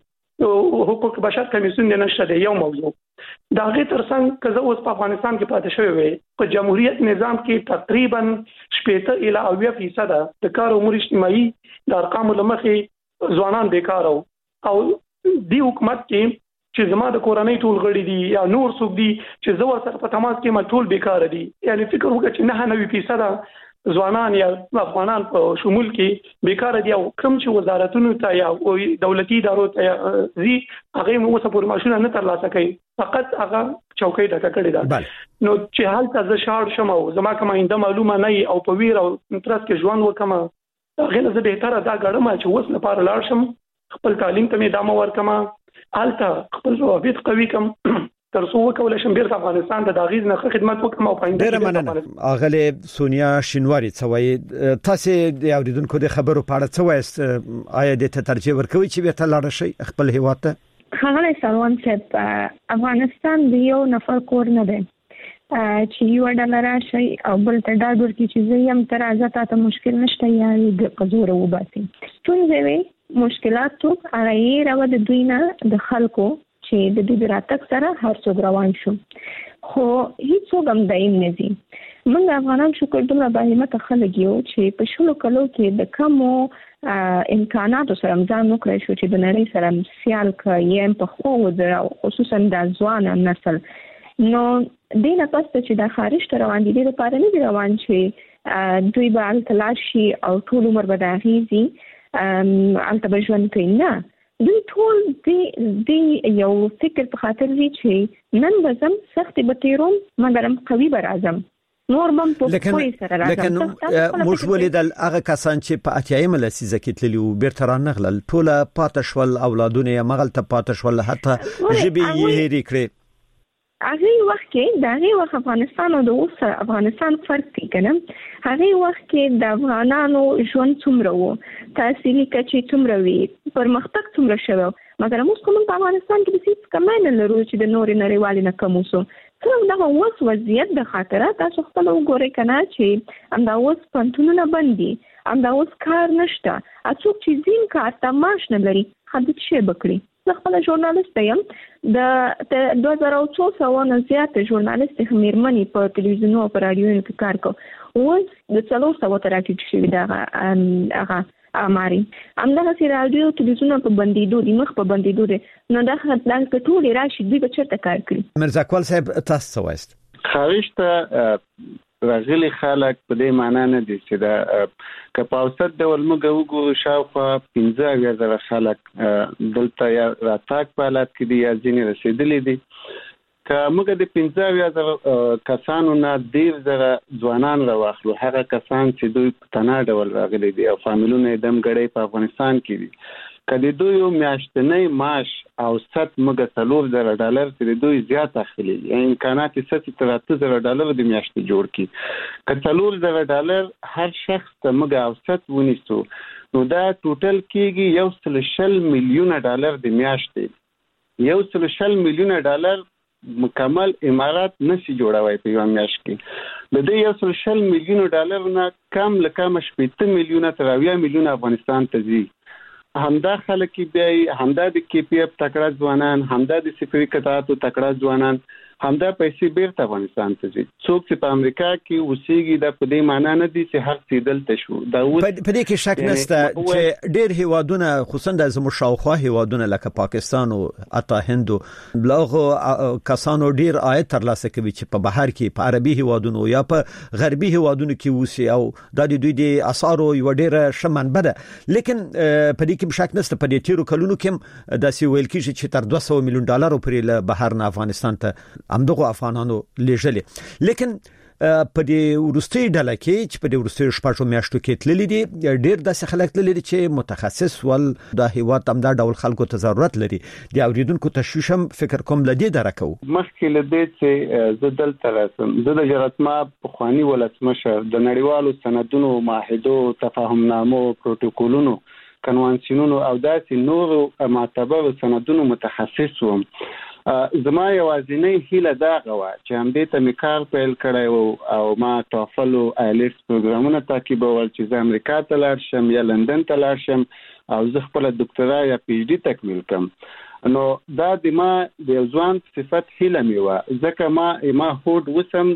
حقوق بشر کمیسیون نشته دی یو موضوع. دا غي ترڅنګ کزه اوس په افغانستان کې پاتې شوی وي، په جمهوریت نظام کې تقریبا 70 الی 80% د کار امور اجتماعي د ارقام لمخې ځوانان بیکار او دی حکومت کې چې زما د کورنۍ ټول غړي دي یا نور څوک دي چې زو سره په تماس کې ما ټول بیکار دي. یعنی فکر وکړه چې 99% ځوانان یا افغانان په شمول کې بیکار دي، او کوم چې وزارتونو ته یا دولتي ادارو ته زی هغه مو څه پرماشونه نه ترلاسه کوي، فقط هغه چوکۍ ډکه کړې ده. نو چې حالت ز شاړ شم او زما کوم آینده معلومه نه او په ویر او ترڅ کې ژوند وکم، غیر زه به تر دا غړم چې وس لپاره لاړ شم، خپل تعلیم ته مې دامه ورکم، الته خپل روابط قوي کم ترڅو وکولای شم بیرته افغانستان ته د غیز نه خدمت وکم او پاینده. ډیره مننه. اغله سونیا شینواری څوي تاسو د اوریدونکو د خبرو په اړه څه وایست؟ آیا د ترجیح ورکوي چې بیرته لاړ شي خپل هیواد ته؟ هغه سروان صاحب افغانستان د یو نفر کور نه دی چې یو ډالر شي او بل ته دا ډور کې چې زم تر ازاته ته مشکل نشته یا د قزور وباسي ستونزې وي مشکلاتو هغه راو د دوی نه د خلکو چې د دې راتګ سره هر څو روان شو، خو هیڅ څوک دایم نه دي. موږ افغانان شکر دومره باهمته خلک یو چې په شلو کلو کې د کمو امکاناتو سره ځان وکړای شو چې د نړۍ سره سیال کړي په خو د خصوصا د ځوان نسل. نو دینه پس چې د خارج ته روان دي د لپاره نه روان شي دوی به التلار شي او ټول عمر به د غیزي الته ژوند کوي. نه، دوی ټول دی یو فکر په خاطر وی چې نن بزم سخت به تیروم مګرم قوي به راځم، نور بم په کوی سره راځم. لیکن موږ ولیدل هغه کسان چې په اتیایم لسیزه کې تللی او بیرته رانغلل ټول پاتشول اولادونه یې مغلته پاتشول حتی جبي یې هېری کړې. هغه وخت کې دغه وخت افغانستان او د اوس افغانستان فرق دی کنه. هغه وخت کې د افغانانو ژوند څومره وو، تحصیلي کچې څومره وي، پرمختګ څومره شوی، مګر موږ کوم په افغانستان کې د هیڅ کمای نه لرو چې د نورې نړیوالې نه کم وسو. څنګه دا اوس وضعیت د خاطره تاسو خپل وګورئ کنه چې همدا اوس پنتونونه بندي، همدا اوس کار نشته، اڅوک چې زین کار ته معاش نه لري خدای شي بکړي. زه خپل ژورنالیست یم د 2400 نه زیات ژورنالیست مېرمنې په تلویزیون او په رادیو کې کار کوي اوس د 400 تر راټیټ شوي دا هغه اماري همدغه سي رادیو تلویزیون په بندیدو دي مخ په بندیدو دي نو دا ټول راشي دوی به چیرته کار کوي. مرزا اقبال صاحب تاسو څه وایست؟ خارج ته راغلي خلک په دې معنا نه دي چې دا که په اوسط ډول موږ وګورو شاوخوا 15,000 خلک دلته یا راتګ په حالت کې دي یا ځینې رسیدلي دي. که موږ د 15,000 کسانو نه 10,000 ځوانان راواخلو هغه کسان چې دوی په تنها ډول راغلي دي او فامیلونه یې دم ګړی په افغانستان کې دي که د دوی میاشتنی معاش اوسط موږ $4,000 چې دوی زیات اخلي امکانات یې تر $8,000 د میاشتې جوړ کړي که $4,000 هر شخص ته موږ اوسط ونیسو نو دا ټوټل کېږي $120 میلیونه د میاشتې $120 میلیونه مکمل امارات نشي جوړوي په یو میاشت کې د دې $120 میلیونه نه کم لکه 70 میلیونه تر 80 میلیونه افغانستان ته ځي. همدا خلک بیا همدا د کې پی اف تکړه ځوانان همدا د سفری قطاعاتو تکړه ځوانان همدا پیسې بیرته افغانستان ته ځي. څوک چې په امریکا کې اوسېږي دا په دې معنا نه دي چې هر څه دلته شو دا په دې کې شک نشته چې ډېر هیوادونه خصوصا د زموږ شاوخوا هیوادونه لکه پاکستان او اتا هند بلغه کسانو ډېر عاید ترلاسه کوي چې په بهر کې په عربي هیوادونو یا په غربي هیوادونو کې اوسي او د دوی د اسعارو یو ډېر شمنبه ده. لیکن په دې کې شک نشته په دې تیرو کلونو کې د سی ویل کې چې تر $200 میلیون پرې له بهر نه افغانستان ته همدغه افغانانو لېږلي. لیکن په دې ورستي ډله کې چې په دې ورستي شپږو میاشتو کې تللی دي ډېر داسې خلک تللی دي چې متخصص ول د هیواد هم دا ډول خلکو ته ضرورت لري د اوریدونکو تشویشم فکر کوم لدی درکو مخکې لدې چې زه دلته راسم زه د جراتما په خواني ولسمشر د نړیوالو سندونو معاهدو تفاهمنامو پروتوکولونو کنوانسیونونو او داسې نورو معتبر سندونو متخصص وم. زما یوازینی هیله دا غوا چې هم دې ته میکار پیل کړی او ما توفل او ایلټس پروګرامونه تعقیبول چې زه امریکا ته لاړ شم یا لندن ته لاړ شم او زه خپل ډاکټرا یا پی ایچ ډي تکمیل کړم. نو دا د ما د ځوان صفت هیله مې و ځکه ما هوډ وسم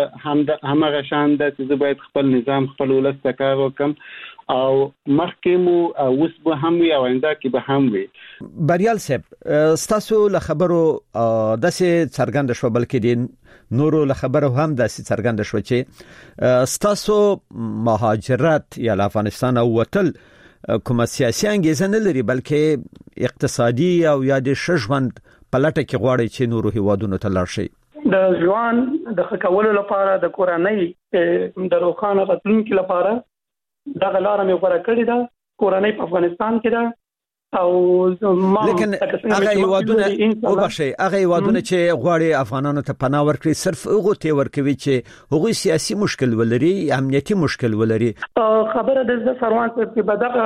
همغه شان د چې زه باید خپل نظام خپل ولس ته کار وکم او مخکې مو اوس به هم وي او آینده کې به هم وي. بریال صاحب ستاسو له خبرو داسې څرګند شو بلکې د نورو له خبرو هم داسې څرګند شو چې ستاسو مهاجرت یا افغانستان او وتل کومه سیاسي انګیزه نه لري بلکې اقتصادي او یا د ژوند په لټه کې غواړي چې نورو هیوادونو ته لاړ شي. د ځوان د خکولو لپاره د کورنۍ د روخانه راتلونکي لپاره دا غلاره مې غوړه کړې ده. کورنۍ په افغانستان کې ده او ما لیکن هغه یوادونه او بشي هغه یوادونه چې غواړي افغانانو ته پناه ورکړي صرف هغه ته ورکوي چې هغه سیاسي مشکل ولري امنیتي مشکل ولري. خبره د سروان په بدغه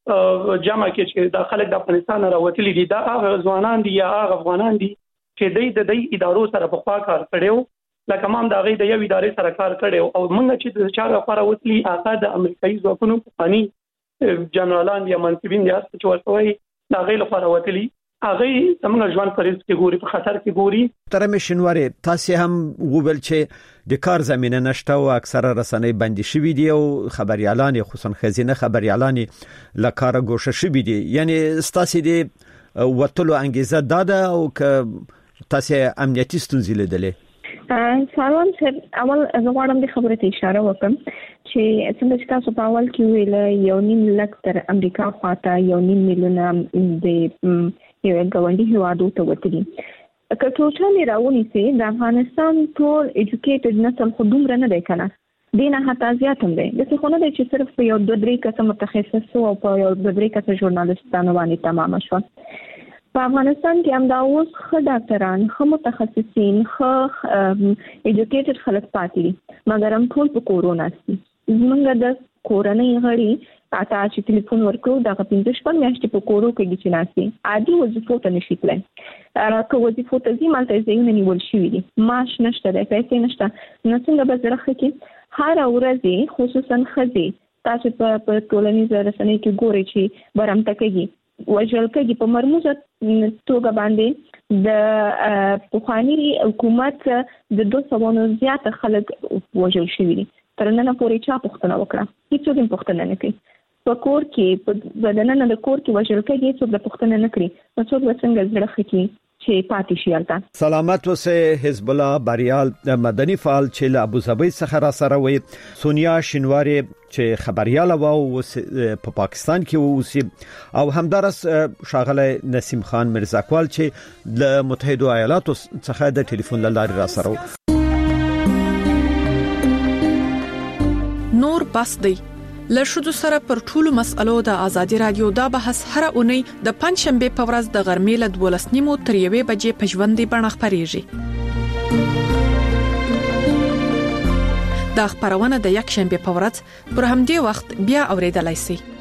جمع کې چې د خلک د افغانستان راوتلي دي دا هغه ځوانان دي یا هغه افغانان دي چې د ادارو سره په خوا کار کړو لکه مام دا غي د یو ادارې سره کار کړو او موږ چې د چارو لپاره وتلی هغه د امریکایي ځواکونو پخوانی جنرالان یا منصبین دي چې ورته دا غي لپاره وتلی هغه زموږ ژوند پر رسک کې ګوري په خطر کې ګوري. تر مشنواري تاسو هم وویل چې د کار زمينه نشته او اکثره رسنۍ بندي شوې دي او خبريالان خصوصا خزینه خبريالان لکاره ګوشه شوې دي یعنی تاسو دې وتلو انګیزه داده او ک تاسو امنیتي ستونزې لیدلې؟ سلام سر اول زه غواړم د خبرې ته اشاره وکړم چې څنګه چې تاسو په اول کې ویل 1.5 لک تر امریکا خواته 1.5 میلیونه د یو ګاونډي هیوادو ته وتلي. که ټوټل راونی سي د افغانستان ټول ایجوکیټډ نسل خو دومره نه دی کنه دینه حتی زیات هم دی د څه خونه دی چې صرف یو 2-3 کس متخصص او په یو 2-3 کس ژورنالیستانو باندې تمام شو. په افغانستان کې هم دا اوس ښه ډاکټران ښه متخصصین ښه ایجوکیټډ خلک پاتې دي مګر هم ټول په کورونا دي. زمونږ د کورنۍ غړي اته چې ټلیفون ورکړو دا 15 میاشتې په کورو کې چې ناسي عادي وظیفو ته نشي تللی که وظیفو ته ځي مالته ځایونه نیول شوي دي معاش نشته دی پیسې نشته نو څنګه به زړه ښه کړي. هر ورځ خصوصا ښځې تاسو په ټولنیزو رسنیو کې ګورئ چې برمته کوي وژل کېږي په مرموزه توګه باندې د پخوانی حکومت د 200 زیات خلک وژل شوي دي. تر نن پورې چا پوښتنه وکړه؟ هیڅوک هم پوښتنه نه کوي. په کور کې په بدننه د کور کې وژل کېږي، څوک د پوښتنه نه کوي. نو څوک څنګه زړه خکې چې پاتې شي البته. سلامت اوسه. حزب الله بریال مدني فعال چې له ابوظبي څخه را سره وي، سونیا شینواری چې خبرياله و په پاکستان کې اوسي، او همدارس شاغله نسیم خان مرزاکوال چې له متحده ایالاتو څخه د ټلیفون لارې را سره و. نور بس دی له شذو سره پر ټولو مسألو د ازادي رادیو دا بحث هر اونۍ د پنځشنبه په ورځ د غرمې له 12:30 تر 1 بجې په ژوندۍ بڼه خبريږي. دا خبرونه د یک شنبه په ورځ پر همدې وخت بیا اوریدلای شئ.